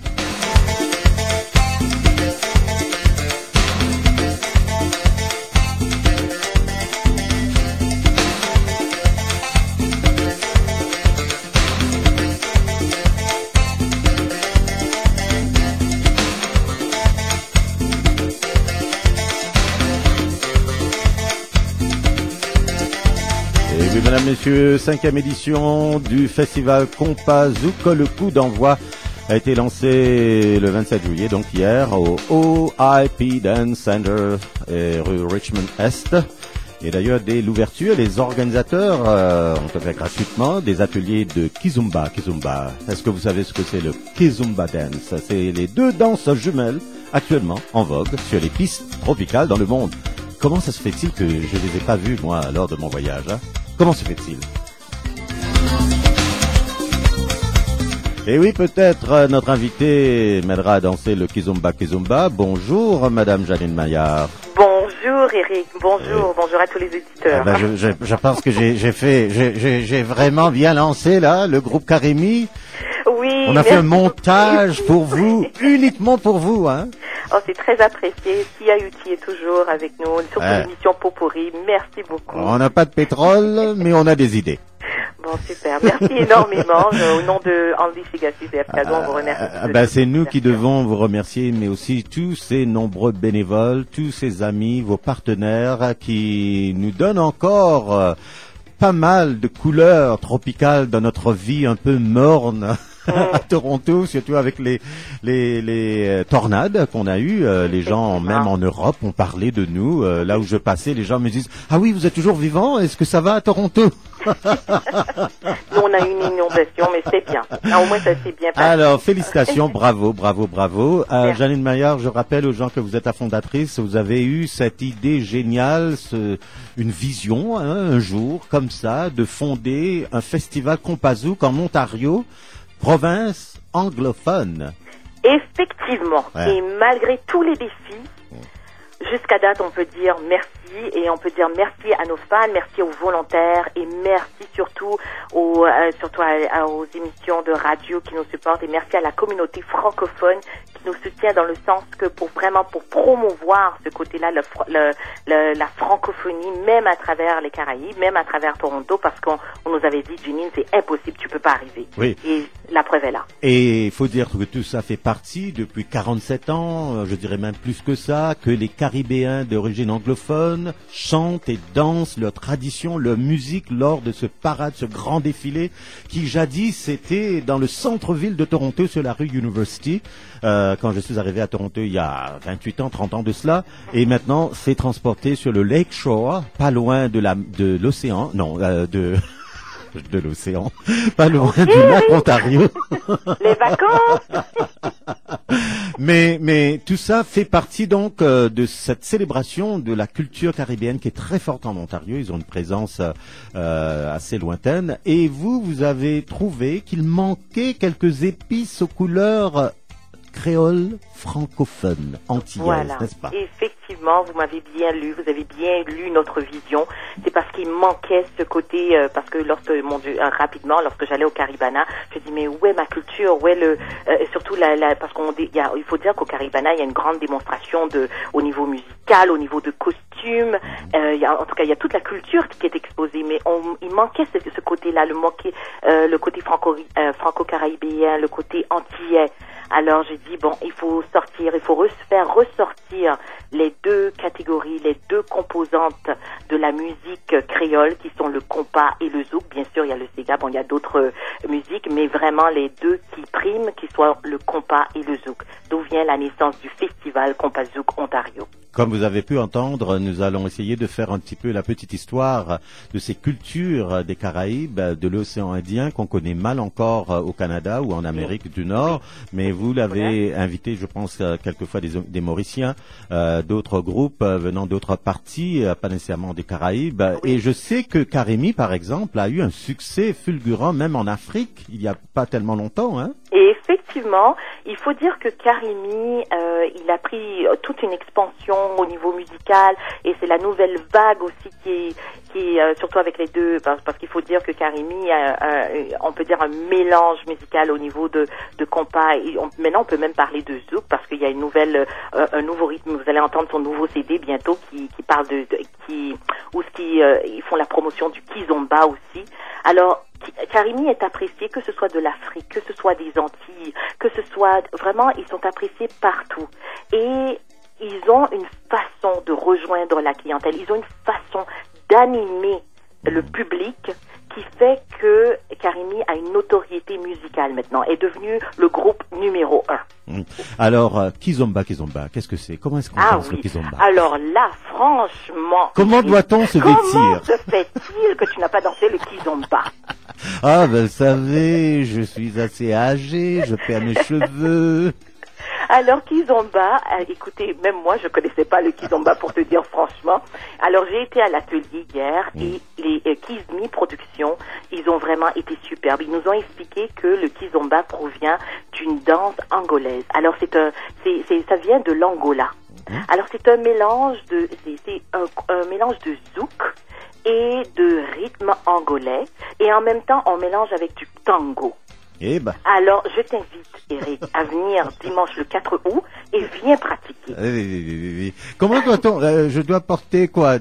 Mesdames, Messieurs, 5e édition du festival Compazouk. Le coup d'envoi a été lancé le 27 juillet, donc hier, au OIP Dance Center, rue Richmond Est. Et d'ailleurs, dès l'ouverture, les organisateurs ont fait gratuitement des ateliers de Kizomba. Kizomba. Est-ce que vous savez ce que c'est le Kizomba Dance? C'est les deux danses jumelles actuellement en vogue sur les pistes tropicales dans le monde. Comment ça se fait-il que je ne les ai pas vus, moi, lors de mon voyage, hein? Comment se fait-il? Et oui, peut-être notre invité m'aidera à danser le Kizomba Kizomba. Bonjour, Madame Janine Maillard. Bonjour, Eric. Bonjour, bonjour à tous les auditeurs. Je pense que j'ai vraiment bien lancé, là, le groupe Karimi. Oui. On a fait un montage pour vous, uniquement pour vous, hein. Oh, c'est très apprécié. Tia est toujours avec nous, surtout l'émission Popori. Merci beaucoup. On n'a pas de pétrole, mais on a des idées. Bon, super. Merci énormément. Au nom de Unleash Legacies et FKzo, on vous remercie. C'est nous qui devons vous remercier, mais aussi tous ces nombreux bénévoles, tous ces amis, vos partenaires qui nous donnent encore pas mal de couleurs tropicales dans notre vie un peu morne. À Toronto, surtout avec les tornades qu'on a eues, les gens même en Europe ont parlé de nous. Là où je passais, les gens me disent « Ah oui, vous êtes toujours vivant, est-ce que ça va à Toronto ?» Nous, on a eu une inondation, mais c'est bien. Au moins, ça s'est bien passé. Alors, félicitations, bravo. Janine Maillard, je rappelle aux gens que vous êtes la fondatrice. Vous avez eu cette idée géniale, une vision, hein, un jour, comme ça, de fonder un festival Compazouk en Ontario, province anglophone. Effectivement. Ouais. Et malgré tous les défis, jusqu'à date, on peut dire merci. Et on peut dire merci à nos fans, merci aux volontaires et merci surtout aux émissions de radio qui nous supportent et merci à la communauté francophone qui nous soutient dans le sens que pour promouvoir ce côté-là, la francophonie, même à travers les Caraïbes, même à travers Toronto, parce qu'on nous avait dit, Janine, c'est impossible, tu peux pas arriver. Oui. Et la preuve est là. Et il faut dire que tout ça fait partie depuis 47 ans, je dirais même plus que ça, que les Caribéens d'origine anglophone chantent et dansent leur tradition, leur musique lors de ce parade, ce grand défilé qui jadis était dans le centre-ville de Toronto sur la rue University. Quand je suis arrivé à Toronto il y a 28 ans, 30 ans de cela, et maintenant c'est transporté sur le Lake Shore, pas loin de l'océan, non, de de l'océan, pas loin du lac Ontario. Les vacances. Mais tout ça fait partie donc de cette célébration de la culture caribéenne qui est très forte en Ontario. Ils ont une présence assez lointaine. Et vous avez trouvé qu'il manquait quelques épices aux couleurs créoles francophones, antillaises, voilà. N'est-ce pas? Effectivement, vous m'avez bien lu, vous avez bien lu notre vision. C'est parce qu'il manquait ce côté, parce que rapidement, lorsque j'allais au Caribana, je dis mais où est ma culture, où est surtout parce il faut dire qu'au Caribana, il y a une grande démonstration au niveau musical, au niveau de costumes. En tout cas, il y a toute la culture qui est exposée, mais il manquait ce côté-là, le côté franco-caribéen, le côté antillais. Alors j'ai dit il faut faire ressortir les deux catégories, les deux composantes de la musique créole qui sont le compas et le zouk. Bien sûr, il y a le sega, il y a d'autres musiques, mais vraiment les deux qui priment, qui soient le compas et le zouk. D'où vient la naissance du festival Compas Zouk Ontario. Comme vous avez pu entendre, nous allons essayer de faire un petit peu la petite histoire de ces cultures des Caraïbes, de l'océan Indien qu'on connaît mal encore au Canada ou en Amérique du Nord. Mais vous l'avez invité, je pense, quelquefois des Mauriciens, d'autres groupes venant d'autres parties, pas nécessairement des Caraïbes. Oui. Et je sais que Karimi, par exemple, a eu un succès fulgurant même en Afrique, il n'y a pas tellement longtemps, hein? Et effectivement, il faut dire que Karimi, il a pris toute une expansion au niveau musical, et c'est la nouvelle vague aussi qui est surtout avec les deux, parce qu'il faut dire que Karimi, on peut dire un mélange musical au niveau de compas. Maintenant, on peut même parler de zouk parce qu'il y a un nouveau rythme. Vous allez entendre son nouveau CD bientôt qui parle ils font la promotion du kizomba aussi. Alors, Karimi est apprécié, que ce soit de l'Afrique, que ce soit des Antilles, que ce soit vraiment, ils sont appréciés partout. Et ils ont une façon de rejoindre la clientèle, ils ont une façon d'animer le public qui fait que Karimi a une notoriété musicale maintenant, est devenu le groupe numéro 1. Alors, Kizomba, qu'est-ce que c'est? Comment est-ce qu'on pense le Kizomba? Alors là, franchement... Comment doit-on se vêtir? Comment se fait-il que tu n'as pas dansé le Kizomba? Ah, vous savez, je suis assez âgé, je perds mes cheveux... Alors, Kizomba, écoutez, même moi, je connaissais pas le Kizomba pour te dire franchement. Alors, j'ai été à l'atelier hier et les Kizmi Productions, ils ont vraiment été superbes. Ils nous ont expliqué que le Kizomba provient d'une danse angolaise. Alors, ça vient de l'Angola. Alors, c'est un mélange un mélange de zouk et de rythme angolais. Et en même temps, on mélange avec du tango. Alors, je t'invite, Eric, à venir dimanche le 4 août et viens pratiquer. Comment doit-on... je dois porter quoi?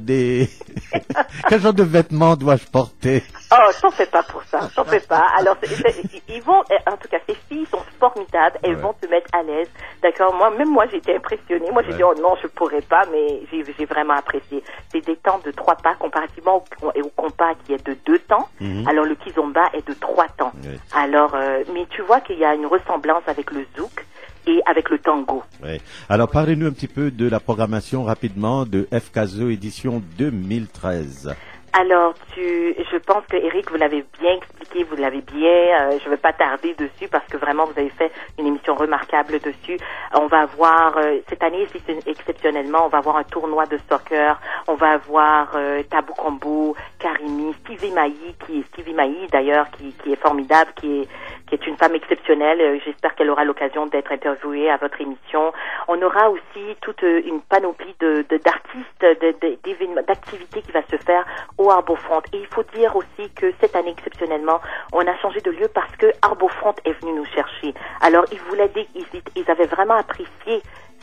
Quel genre de vêtements dois-je porter? Oh, t'en fais pas pour ça, t'en fais pas. Alors, ils vont... En tout cas, ces filles sont formidables, elles vont te mettre à l'aise. D'accord? Moi, j'ai été impressionnée. Moi, j'ai dit, oh non, je pourrais pas, mais j'ai vraiment apprécié. C'est des temps de 3 pas comparativement au compas qui est de 2 temps. Alors, le kizomba est de 3 temps. Alors... mais tu vois qu'il y a une ressemblance avec le zouk et avec le tango. Oui. Alors, parlez-nous un petit peu de la programmation rapidement de FKZO édition 2013. Alors, je pense que Eric, vous l'avez bien expliqué, je ne vais pas tarder dessus parce que vraiment, vous avez fait une émission remarquable dessus. On va avoir, cette année, exceptionnellement, on va avoir un tournoi de soccer, on va avoir Tabou Combo, Karimi, Stevie Maï d'ailleurs, qui est formidable, qui est une femme exceptionnelle. J'espère qu'elle aura l'occasion d'être interviewée à votre émission. On aura aussi toute une panoplie d'artistes, d'événements, d'activités qui va se faire au Harbourfront. Et il faut dire aussi que cette année, exceptionnellement, on a changé de lieu parce que Harbourfront est venu nous chercher. Alors, ils avaient vraiment apprécié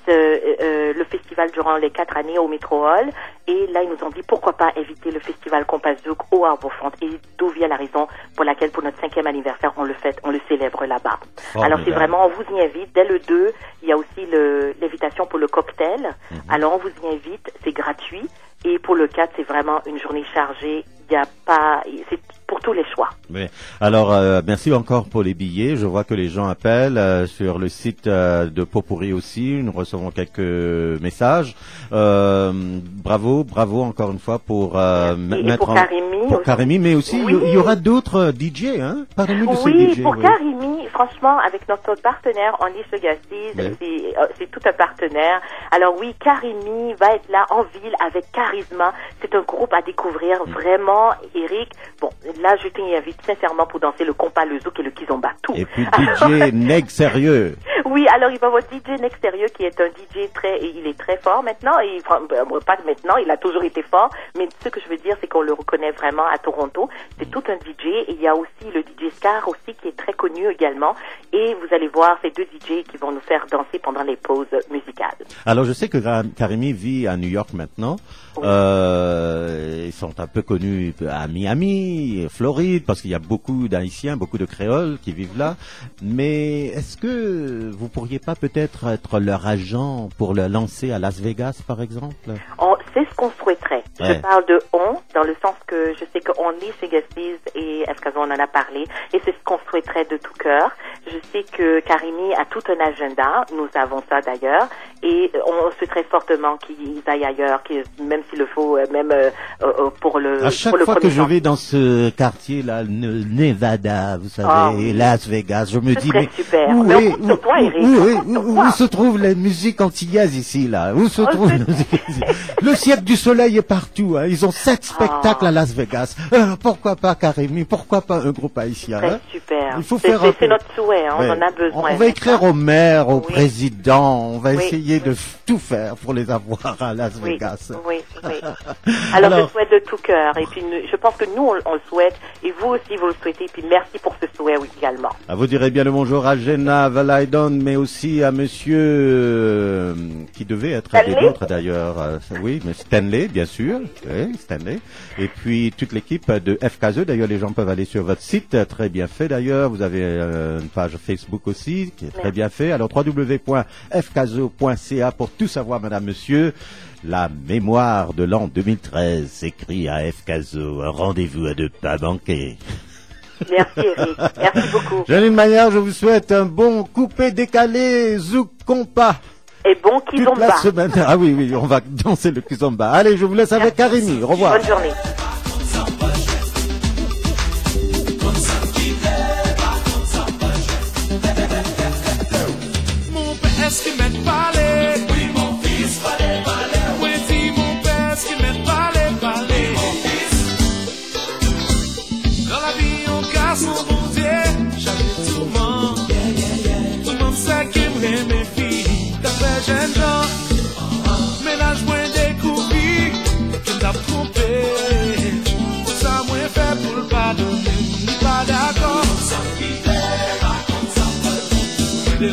le festival durant les 4 années au Métro Hall, et là ils nous ont dit pourquoi pas inviter le festival Compas Zouk au Harbourfront, et d'où vient la raison pour laquelle pour notre 5e anniversaire on le célèbre là-bas. Alors c'est vraiment, on vous y invite. Dès le 2 il y a aussi l'invitation pour le cocktail. Alors on vous y invite, c'est gratuit, et pour le 4 c'est vraiment une journée chargée. C'est pour tous les choix. Oui. Alors, merci encore pour les billets. Je vois que les gens appellent sur le site de Potpourri aussi. Nous recevons quelques messages. Bravo encore une fois pour et pour Karimi, Pour Karimi, mais aussi il y aura d'autres DJ, hein? Parlez-nous de ces DJ. Pour Karimi, franchement, avec notre partenaire Only Sugar Seeds, c'est tout un partenaire. Alors oui, Karimi va être là en ville avec Charisma. C'est un groupe à découvrir vraiment, Eric. Bon, là, je t'invite sincèrement pour danser le compas, le zouk et le kizomba, tout. Et puis DJ Neg Sérieux. Oui, alors il va avoir DJ Neg Sérieux qui est un DJ il est très fort maintenant. Pas maintenant, il a toujours été fort. Mais ce que je veux dire, c'est qu'on le reconnaît vraiment à Toronto. C'est tout un DJ. Et il y a aussi le DJ Scar aussi qui est très connu également. Et vous allez voir ces deux DJ qui vont nous faire danser pendant les pauses musicales. Alors je sais que Karimi vit à New York maintenant. Oui. Ils sont un peu connus à Miami, Floride, parce qu'il y a beaucoup d'Haïtiens, beaucoup de Créoles qui vivent là. Mais est-ce que vous pourriez pas peut-être être leur agent pour le lancer à Las Vegas, par exemple? C'est ce qu'on souhaiterait. Ouais. Je parle de on, dans le sens que je sais que Only Sugar Seeds et FKZO, on en a parlé, et c'est ce qu'on souhaiterait de tout cœur. Je sais que Karimi a tout un agenda, nous avons ça d'ailleurs, et on souhaiterait fortement qu'ils aillent ailleurs, même s'il le faut, même pour le. À chaque fois que je vais dans ce quartier-là, Nevada, vous savez, Las Vegas, je me dis mais super. Où se trouvent les musiques antillaises ici là? Où se trouve le Cirque du Soleil est partout, hein. Ils ont 7 spectacles à Las Vegas. Pourquoi pas Karimi? Pourquoi pas un groupe haïtien? Très super. Il faut c'est notre souhait, hein. On en a besoin. On va écrire au maire, au président, on va essayer de tout faire pour les avoir à Las Vegas. Oui. Alors je souhaite de tout cœur, et puis je pense que nous on le souhaite, et vous aussi vous le souhaitez, et puis merci pour ce souhait également. Vous direz bien le bonjour à Jenna Valaydon, mais aussi à monsieur qui devait être des nôtres d'ailleurs. Oui, mais Stanley, bien sûr. Oui, Stanley. Et puis toute l'équipe de FKZO. D'ailleurs, les gens peuvent aller sur votre site, très bien fait d'ailleurs. Vous avez une page Facebook aussi, qui est très bien fait. Alors www.fkzo.ca pour tout savoir, madame, monsieur. La mémoire de l'an 2013, écrit à FKZO. Un rendez-vous à ne pas manquer. Merci Eric, merci beaucoup. Janine Maillard, je vous souhaite un bon coupé décalé, zouk compas. Et bon kizomba. Toute la semaine. Ah oui, on va danser le kizomba. Allez, je vous laisse avec Karimi. Au revoir. Bonne journée. Mon père, est-ce qu'il m'aide parler? Oui, mon fils, parler. Oui, dis mon père, est-ce qu'il m'aide parler? Oui, mon fils. Dans la vie, on casse mon bon Dieu. J'avais tout le monde. Tout le monde sait qu'il m'aime mes filles. D'après jeune gens, ménage moins découvert que t'as trompé. Tout ça, moins fait pour le pardonner. Ni pas d'accord. Ça qui fait, raconte ça, pas de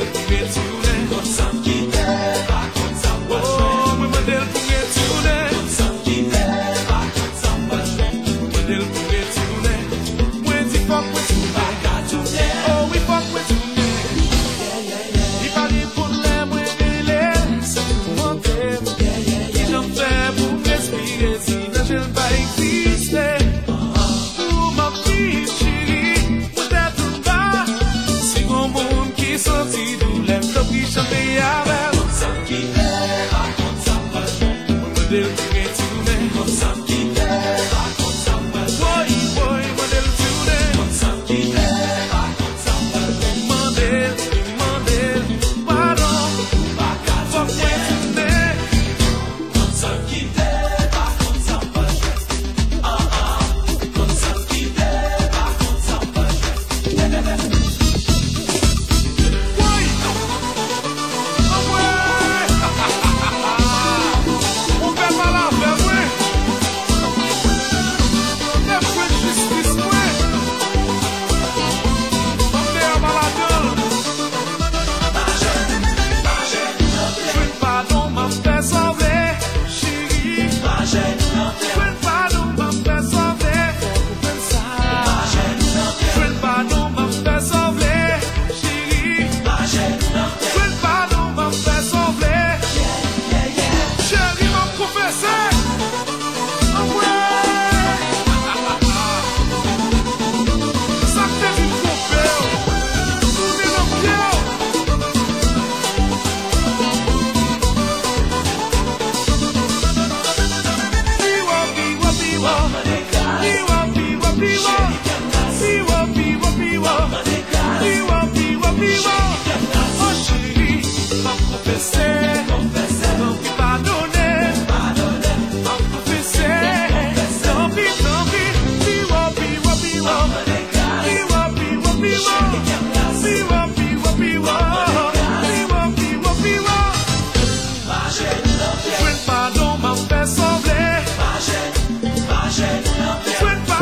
On fait pas là.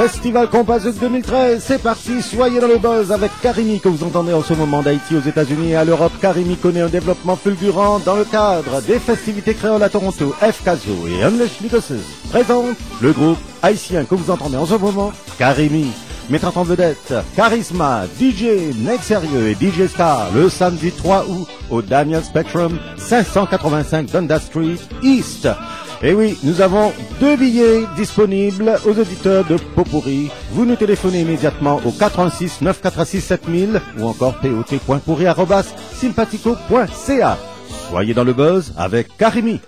Festival Compazouk 2013, c'est parti, soyez dans le buzz avec Karimi que vous entendez en ce moment d'Haïti aux États-Unis et à l'Europe. Karimi connaît un développement fulgurant dans le cadre des festivités créoles à Toronto. FKZO et Unleash Legacies présentent le groupe haïtien que vous entendez en ce moment, Karimi. Mettant en vedette Charisma, DJ Next Sérieux et DJ Star le samedi 3 août au Daniel Spectrum, 585 Dundas Street East. Et oui, nous avons 2 billets disponibles aux auditeurs de Pot-Pourri. Vous nous téléphonez immédiatement au 86 946 7000 ou encore pot.pourri@sympathico.ca. Soyez dans le buzz avec Karimi.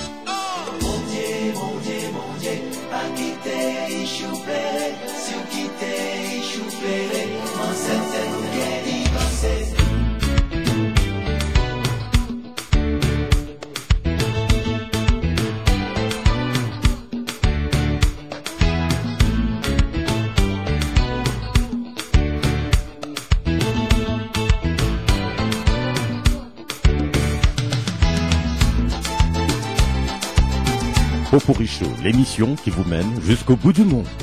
Pot-Pourri Show, l'émission qui vous mène jusqu'au bout du monde.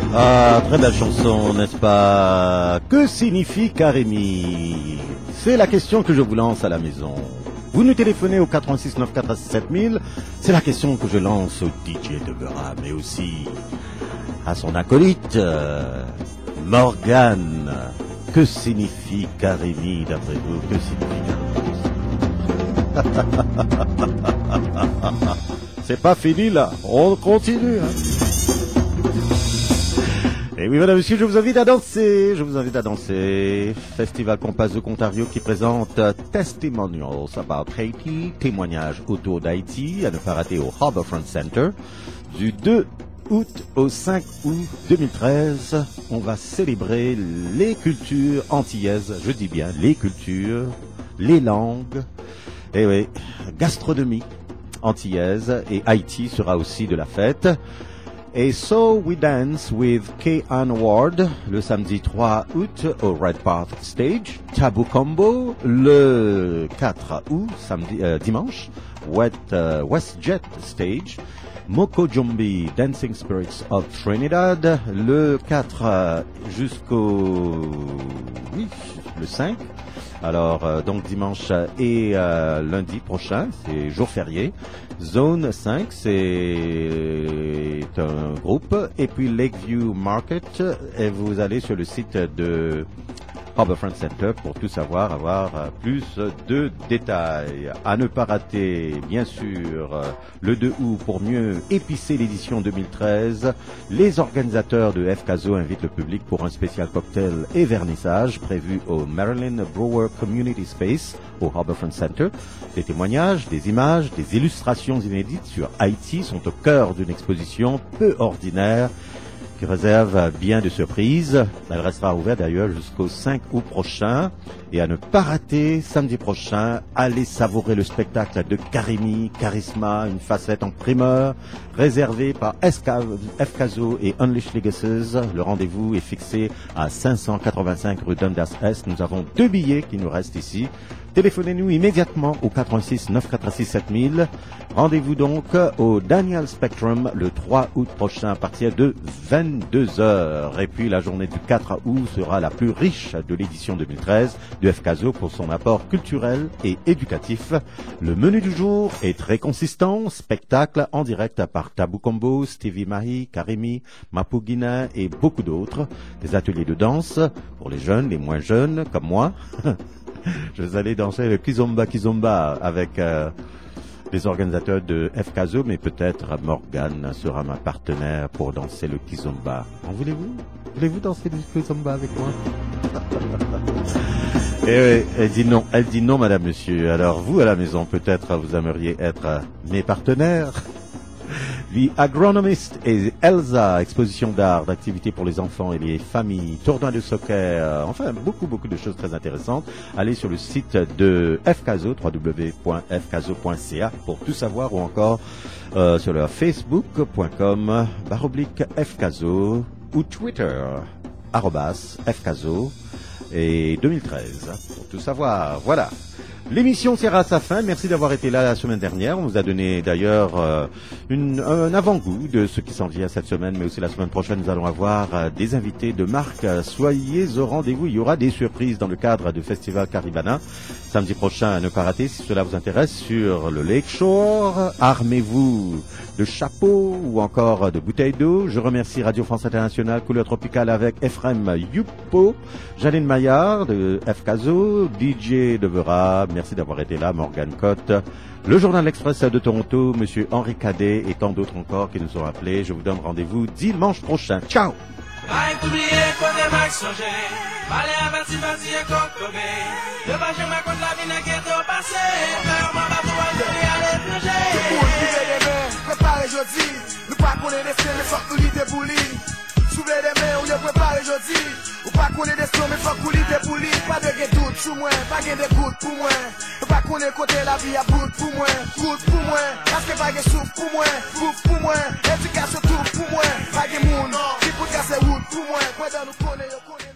Ah, très belle chanson, n'est-ce pas? Que signifie Karimi? C'est la question que je vous lance à la maison. Vous nous téléphonez au 86 946 7000. C'est la question que je lance au DJ Devera, mais aussi à son acolyte, Morgane. Que signifie Karimi d'après vous? Que signifie Karimi? C'est pas fini là, on continue. Et oui, madame, monsieur, je vous invite à danser. Festival Compazouk Ontario qui présente Testimonials About Haiti, témoignages autour d'Haïti, à ne pas rater au Harbourfront Center, du 2 août au 5 août 2013. On va célébrer les cultures antillaises, je dis bien les cultures, les langues, et oui, gastronomie antillaise, et Haïti sera aussi de la fête. Et So We Dance with K.Ann Ward le samedi 3 août au Red Path Stage. Tabou Combo le 4 août, dimanche, WestJet Stage. Moko Jumbi Dancing Spirits of Trinidad le 4 jusqu'au le 5. Alors, donc dimanche et lundi prochain, c'est jour férié. Zone 5, c'est un groupe. Et puis Lakeview Market, et vous allez sur le site de Harbourfront Center pour tout savoir, avoir plus de détails. À ne pas rater, bien sûr, le 2 août pour mieux épicer l'édition 2013. Les organisateurs de FKZO invitent le public pour un spécial cocktail et vernissage prévu au Maryland Brewer Community Space au Harbourfront Center. Des témoignages, des images, des illustrations inédites sur Haïti sont au cœur d'une exposition peu ordinaire qui réserve bien de surprises. Elle restera ouverte d'ailleurs jusqu'au 5 août prochain. Et à ne pas rater, samedi prochain, allez savourer le spectacle de Karimi, Charisma, une facette en primeur, réservé par FKZO et Unleash Legacies. Le rendez-vous est fixé à 585 rue Dundas Est. Nous avons 2 billets qui nous restent ici. Téléphonez-nous immédiatement au 86 946 7000. Rendez-vous donc au Daniel Spectrum le 3 août prochain à partir de 22h. Et puis la journée du 4 août sera la plus riche de l'édition 2013 du FKZO pour son apport culturel et éducatif. Le menu du jour est très consistant. Spectacle en direct par Tabou Combo, Stevie Mahi, Karimi, Mapou Guinan et beaucoup d'autres. Des ateliers de danse pour les jeunes, les moins jeunes comme moi. Je vais aller danser le Kizomba avec les organisateurs de FKZO, mais peut-être Morgane sera ma partenaire pour danser le Kizomba. En voulez-vous? Voulez-vous danser le Kizomba avec moi? Et elle dit non, madame, monsieur. Alors vous, à la maison, peut-être vous aimeriez être mes partenaires. The Agronomist et Elsa, exposition d'art, d'activités pour les enfants et les familles, tournoi de soccer, enfin beaucoup de choses très intéressantes. Allez sur le site de FKZO, www.fkzo.ca pour tout savoir, ou encore sur leur facebook.com/FKZO ou Twitter @FKZO et 2013 pour tout savoir. Voilà. L'émission tire à sa fin. Merci d'avoir été là la semaine dernière. On vous a donné d'ailleurs un avant-goût de ce qui s'en vient cette semaine, mais aussi la semaine prochaine, nous allons avoir des invités de marque. Soyez au rendez-vous. Il y aura des surprises dans le cadre du Festival Caribana. Samedi prochain, à ne pas rater, si cela vous intéresse, sur le Lakeshore. Armez-vous de chapeaux ou encore de bouteilles d'eau. Je remercie Radio France Internationale, Couleur Tropicale avec Ephraim Youpo, Janine Maillard de FKZO, DJ Devera. Merci d'avoir été là, Morgane Cotte. Le Journal Express de Toronto, Monsieur Henri Cadet et tant d'autres encore qui nous ont appelés. Je vous donne rendez-vous dimanche prochain. Ciao! Soulevez les mains, on y prépare aujourd'hui. Ou pas qu'on est des stones, mais faut qu'on lit des boulis. Pas de doute sous moi, pas de gouttes pour moi. Pas qu'on est côté la vie à bout pour moi. Goutte pour moi, parce que pas de souffle pour moi. Bouffe pour moi, éducation tout pour moi. Pas de monde, qui peut casser route pour moi. Quoi dans nous connaît,